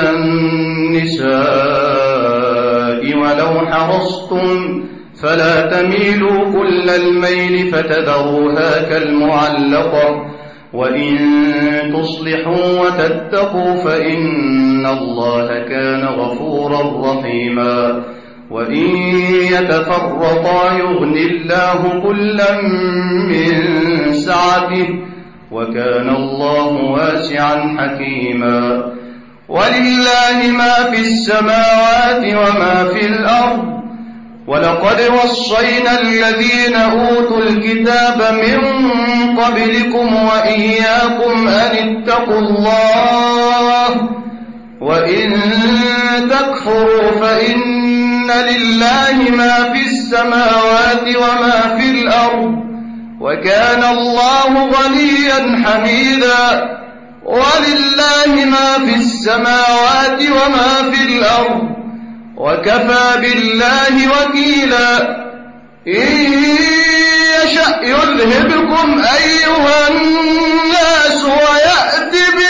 النساء ولو حرصتم فلا تميلوا كل الميل فتذروها كالمعلقة وإن تصلحوا وتتقوا فإن الله كان غفورا رحيما وإن يتفرقا يغن الله كلا من سعته وكان الله واسعا حكيما ولله ما في السماوات وما في الأرض ولقد وصينا الذين أوتوا الكتاب من قبلكم وإياكم أن اتقوا الله وإن تكفروا فإن لله ما في السماوات وما في الأرض وكان الله غنيا حميدا ولله ما في السماوات وما في الأرض وكفى بالله وكيلا إن يشأ يذهبكم أيها الناس ويأت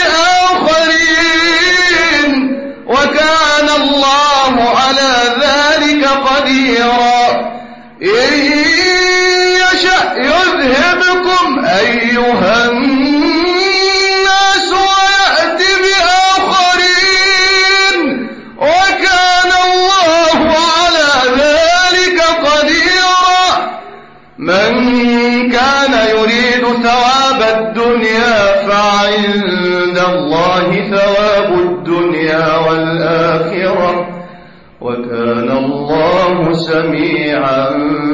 بآخرين وكان الله على ذلك قديرا إن يشأ يذهبكم أيها الناس ويأت بآخرين وكان الله على ذلك قديرا من كان يريد ثواب الدنيا فعند الله ثواب الدنيا والآخرة وكان الله سميعا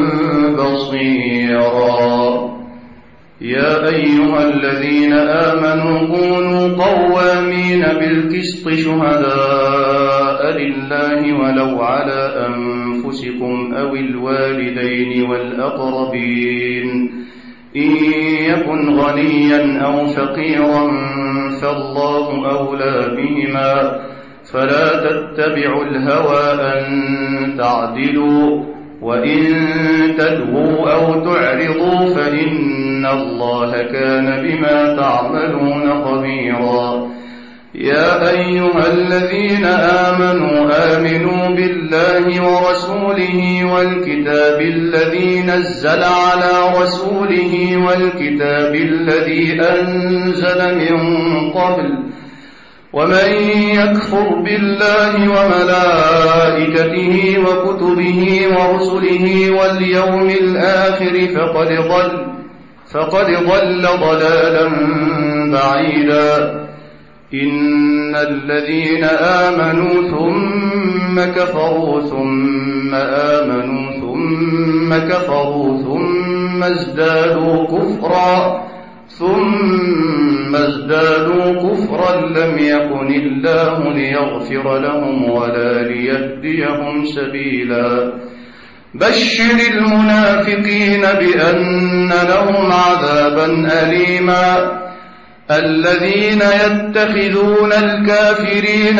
بصيرا يا أيها الذين آمنوا كونوا قوامين بالقسط شهداء لله ولو على أنفسكم أو الوالدين والأقربين إن يكن غنيا أو فقيرا فالله أولى بهما فلا تتبعوا الهوى أن تعدلوا وإن تلووا أو تعرضوا فإن الله كان بما تعملون خبيرا يا أيها الذين آمنوا آمنوا بالله ورسوله والكتاب الذي نزل على رسوله والكتاب الذي أنزل من قبل ومن يكفر بالله وملائكته وكتبه ورسله واليوم الآخر فقد ضل فقد ضل ضلالا بعيدا إن الذين آمنوا ثم كفروا ثم آمنوا ثم كفروا ثم ازدادوا كفرا ثم ازدادوا كفرا لم يكن الله ليغفر لهم ولا ليهديهم سبيلا بشر المنافقين بأن لهم عذابا أليما الذين يتخذون الكافرين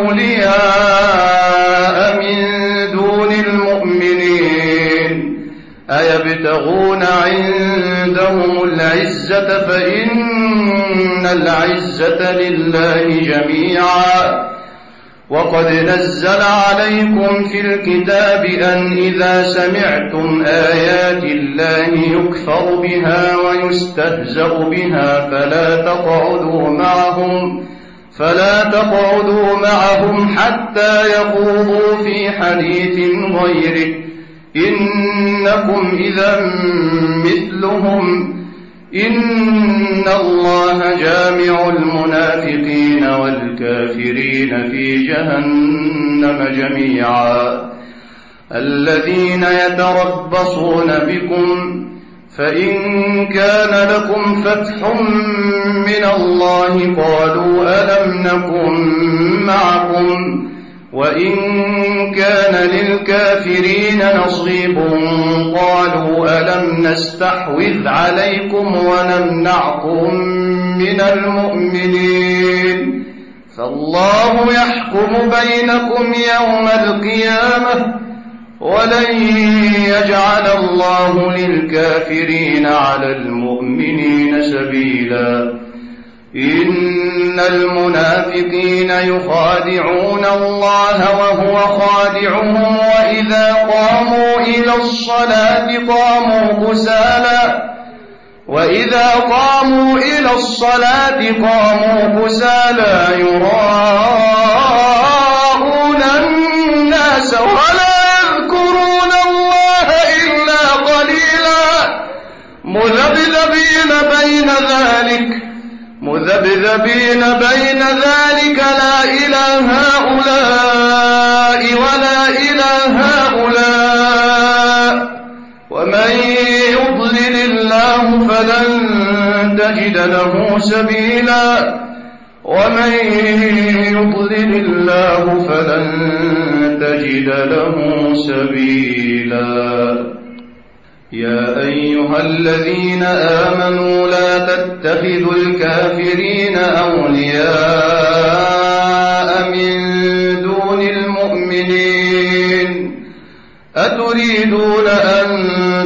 أولياء من دون المؤمنين أيبتغون عندهم العزة فإن العزة لله جميعا وقد نزل عليكم في الكتاب أن إذا سمعتم آيات الله يكفر بها ويستهزأ بها فلا تقعدوا معهم فلا تقعدوا معهم حتى يخوضوا في حديث غيره إنكم إذا مثلهم إن الله جامع المنافقين والكافرين في جهنم جميعا الذين يتربصون بكم فإن كان لكم فتح من الله قالوا ألم نكن معكم وإن كان للكافرين نصيب قالوا ألم نستحوذ عليكم ونمنعكم من المؤمنين فالله يحكم بينكم يوم القيامة ولن يجعل الله للكافرين على المؤمنين سبيلا إن المنافقين يخادعون الله وهو خادعهم وإذا قاموا إلى الصلاة قاموا كسالى وإذا قاموا إلى الصلاة قاموا كسالى يراءون الناس ولا يذكرون الله إلا قليلا مذبذبين بين ذلك مذبذبين بين ذلك لا إلى هؤلاء ولا إلى هؤلاء ومن يضلل الله فلن تجد له سبيلا ومن يضلل الله فلن تجد له سبيلا يا أيها الذين آمنوا لا تتخذوا الكافرين أولياء من دون المؤمنين أتريدون أن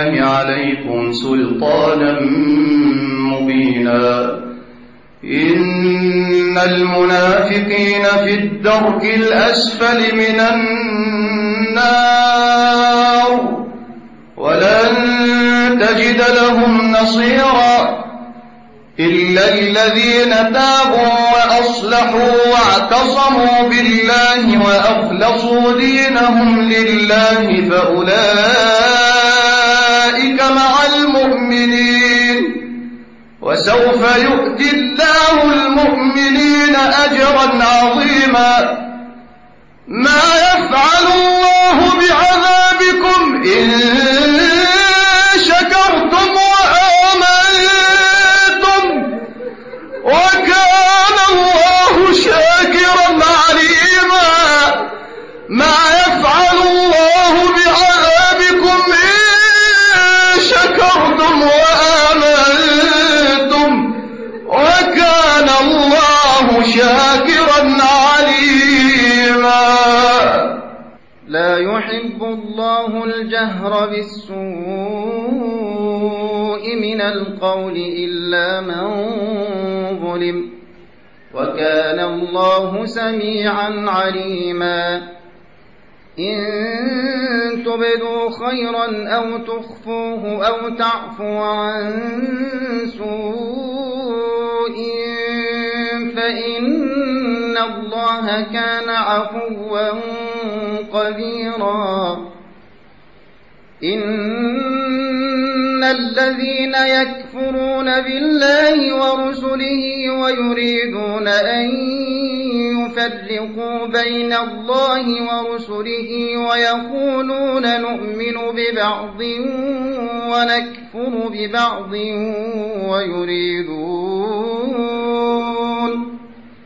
الله عليكم سلطانا مبينا إن المنافقين في الدرك الأسفل من النار ولن تجد لهم نصيرا إلا الذين تابوا وأصلحوا واعتصموا بالله وأخلصوا دينهم لله فأولئك مع المؤمنين وسوف يؤتي الله المؤمنين أجرا عظيما ما يفعل الله بعذابكم إن شكرتم وآمنتم وكان الله شاكرا عليما ما يفعل الله بعذابكم إن شكرتم وآمنتم وكان الله شاكرا عليما لا يحب الله الجهر بالسوء من القول إلا من ظلم وكان الله سميعا عليما إن تبدوا خيرا أو تخفوه أو تعفو عن سوء فإن الله كان عفوا قديرا إن الذين يكفرون بالله ورسله ويريدون أن يفرقوا بين الله ورسله ويقولون نؤمن ببعض ونكفر ببعض ويريدون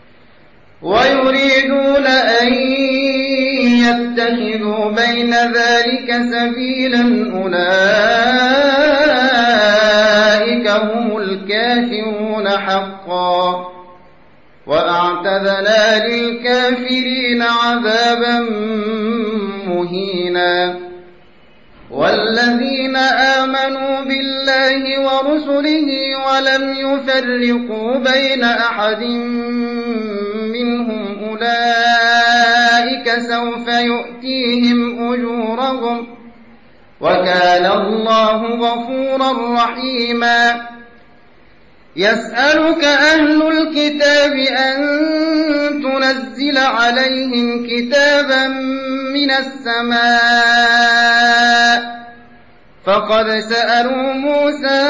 ويريدون أن يتخذوا بين ذلك سبيلا أولئك هم الكافرون حقا وأعتدنا للكافرين عذابا مهينا والذين آمنوا بالله ورسله ولم يفرقوا بين أحد منهم أولئك سوف يؤتيهم أجورهم وكان الله غفورا رحيما يسألك أهل الكتاب أن تنزل عليهم كتابا من السماء فقد سألوا موسى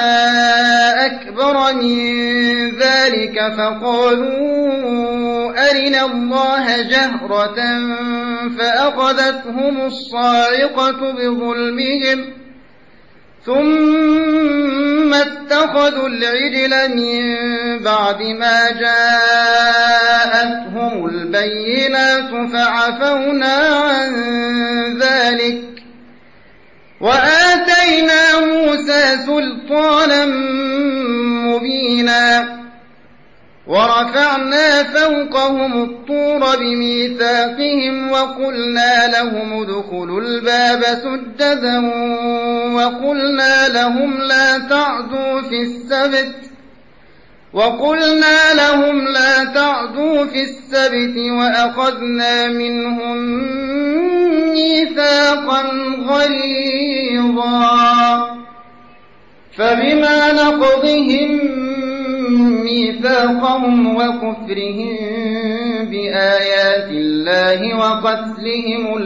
أكبر من ذلك فقالوا أرنا الله جهرة فأخذتهم الصاعقة بظلمهم ثم اتخذوا العجل من بعد ما جاءتهم البينات فعفونا عن ذلك وآتينا موسى سلطانا مبينا ورفعنا فوقهم الطور بميثاقهم وقلنا لهم ادخلوا الباب سجدا وقلنا لهم لا تعدوا في السبت وقلنا لهم لا تعدوا في السبت وأخذنا منهم ميثاقا غليظا فبما نقضهم ميثاقهم وكفرهم بآيات الله وقتلهم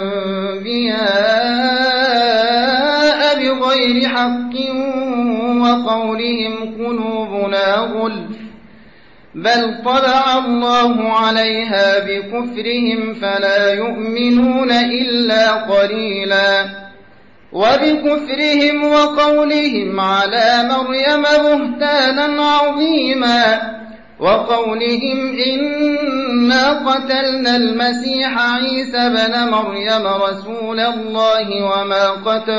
الأنبياء بغير حق وقولهم قلوبنا غلف بل طبع الله عليها بكفرهم فلا يؤمنون إلا قليلا وبكفرهم وقولهم على مريم بهتانا عظيما وقولهم إنا قتلنا المسيح عيسى بن مريم رسول الله وما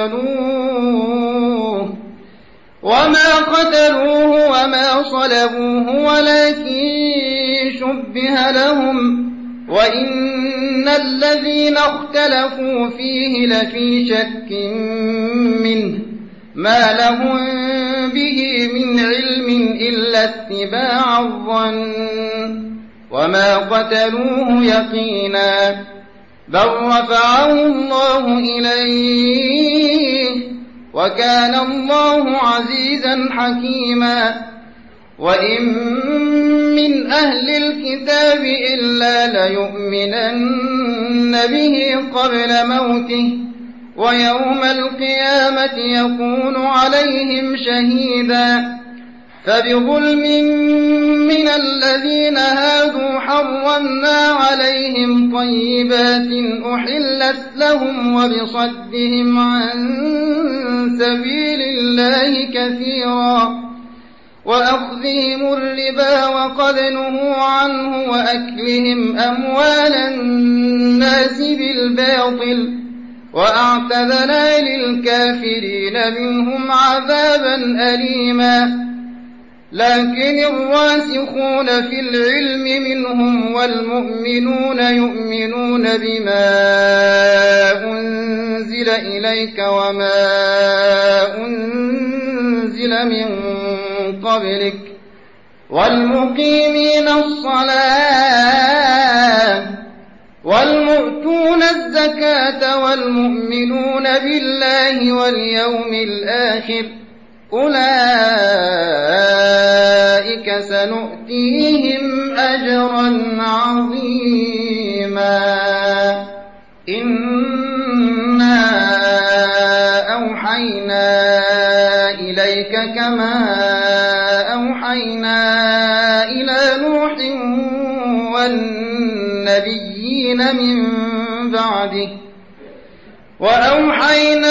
قتلوه وما قتلوه وما صلبوه ولكن شبه لهم وإن الذين اختلفوا فيه لفي شك منه ما لهم به من علم إلا اتباع الظن وما قتلوه يقينا بل رفعه الله إليه وكان الله عزيزا حكيما وإن من أهل الكتاب إلا ليؤمنن به قبل موته ويوم القيامة يكون عليهم شهيدا فبظلم من الذين هادوا حرمنا عليهم طيبات أحلت لهم وبصدهم عن سبيل الله كثيرا وأخذهم الربا وقد نهوا عنه وأكلهم أموال الناس بالباطل وأعتدنا للكافرين منهم عذابا أليما لكن الراسخون في العلم منهم والمؤمنون يؤمنون بما أنزل إليك وما أنزل من قبلك والمقيمين الصلاة والمؤتون الزكاة والمؤمنون بالله واليوم الآخر أولئك سنؤتيهم أجرا عظيما إنا أوحينا إليك كما أوحينا إلى نوح والنبيين من بعده وأوحينا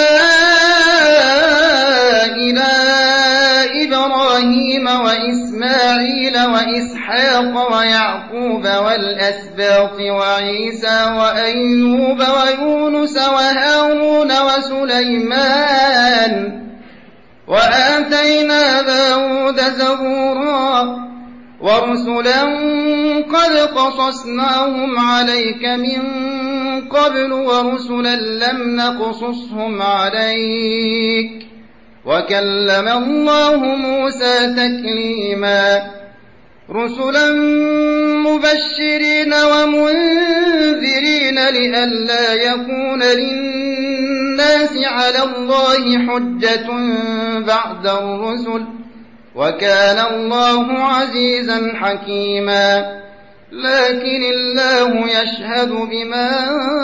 إلى إبراهيم وإسماعيل وإسحاق ويعقوب والأسباط وعيسى وأيوب ويونس وهارون وسليمان وآتينا داود زبورا ورسلا قد قصصناهم عليك من قبل ورسلا لم نقصصهم عليك وكلم الله موسى تكليما رسلا مبشرين ومنذرين لئلا يكون للناس على الله حجة بعد الرسل وكان الله عزيزا حكيما لكن الله يشهد بما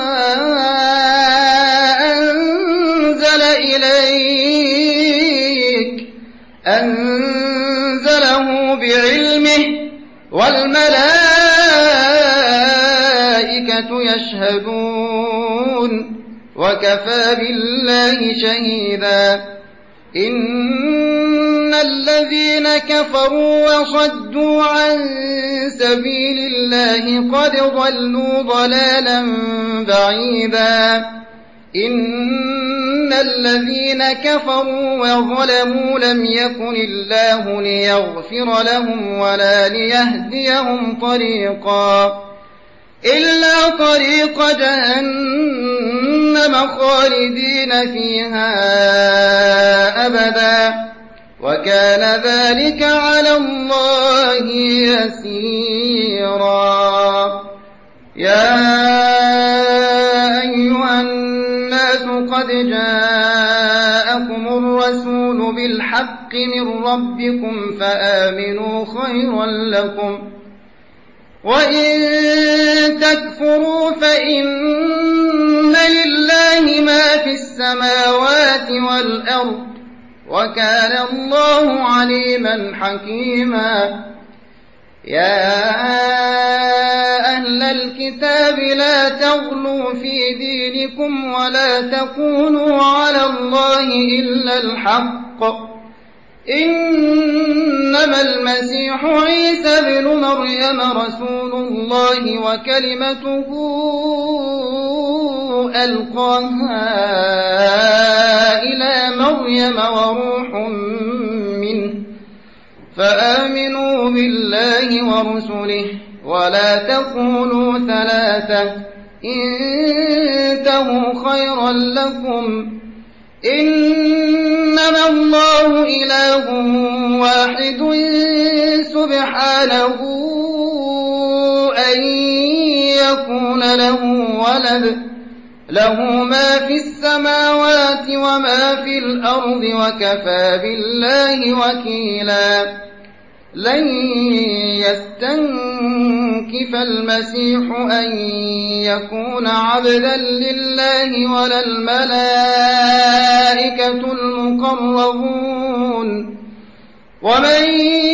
أنزل إليك أنزله بعلمه والملائكة يشهدون وكفى بالله شهيدا إن الذين كفروا وصدوا عن سبيل الله قد ضلوا ضلالا بعيدا إن الذين كفروا وظلموا لم يكن الله ليغفر لهم ولا ليهديهم طريقا إلا طريق جهنم خالدين فيها أبدا وكان ذلك على الله يسيرا يا أيها الناس قد جاءكم الرسول بالحق من ربكم فآمنوا خيرا لكم وإن تكفروا فإن لله ما في السماوات والأرض وكان الله عليما حكيما يا أهل الكتاب لا تغلوا في دينكم ولا تقولوا على الله إلا الحق إنما المسيح عيسى بن مريم رسول الله وكلمته ألقاها إلى مريم وروح منه فآمنوا بالله ورسله ولا تقولوا ثلاثة انتهوا خيرا لكم إنما الله إله واحد سبحانه أن يكون له ولد له ما في السماوات وما في الأرض وكفى بالله وكيلا لن يستنكف المسيح أن يكون عبدا لله ولا الملائكة المقربون ومن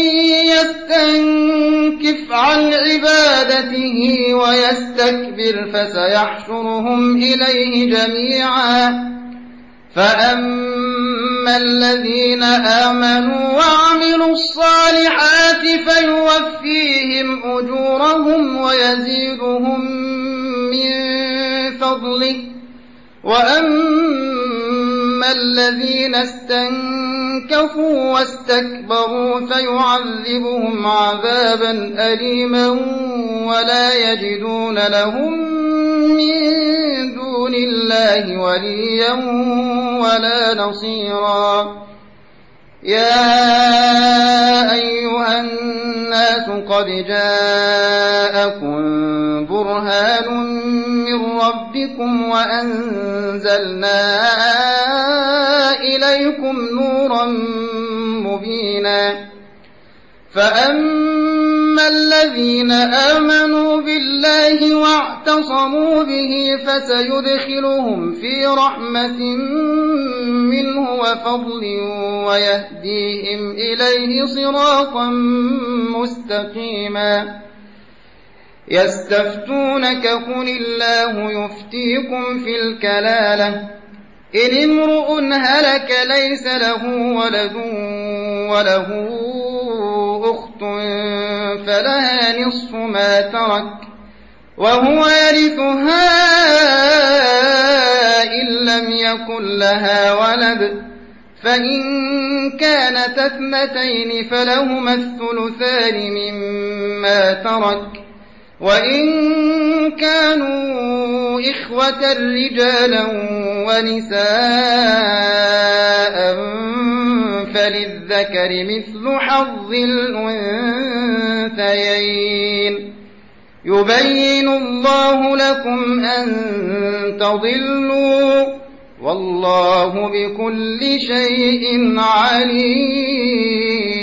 يستنكف عن عبادته ويستكبر فسيحشرهم إليه جميعا فأما الذين آمنوا وعملوا الصالحات فيوفيهم أجورهم ويزيدهم من فضله وأما الذين استنكفوا واستكبروا فيعذبهم عذابا أليما ولا يجدون لهم من دون الله وليا ولا نصيرا يا أيها الناس قد جاءكم برهان من ربكم وأنزلنا إليكم نورا مبينا فأما الذين آمنوا بالله واعتصموا به فسيدخلهم في رحمة منه وفضل ويهديهم إليه صراطا مستقيما يستفتونك قل الله يفتيكم في الكلالة إن امرؤ هلك ليس له ولد وله أخت فلها نصف ما ترك وهو يرثها إن لم يكن لها ولد فإن كانت اثنتين فلهما الثلثان مما ترك وإن كانوا إخوة رجالا ونساء فللذكر مثل حظ الأنثيين يبين الله لكم أن تضلوا والله بكل شيء عليم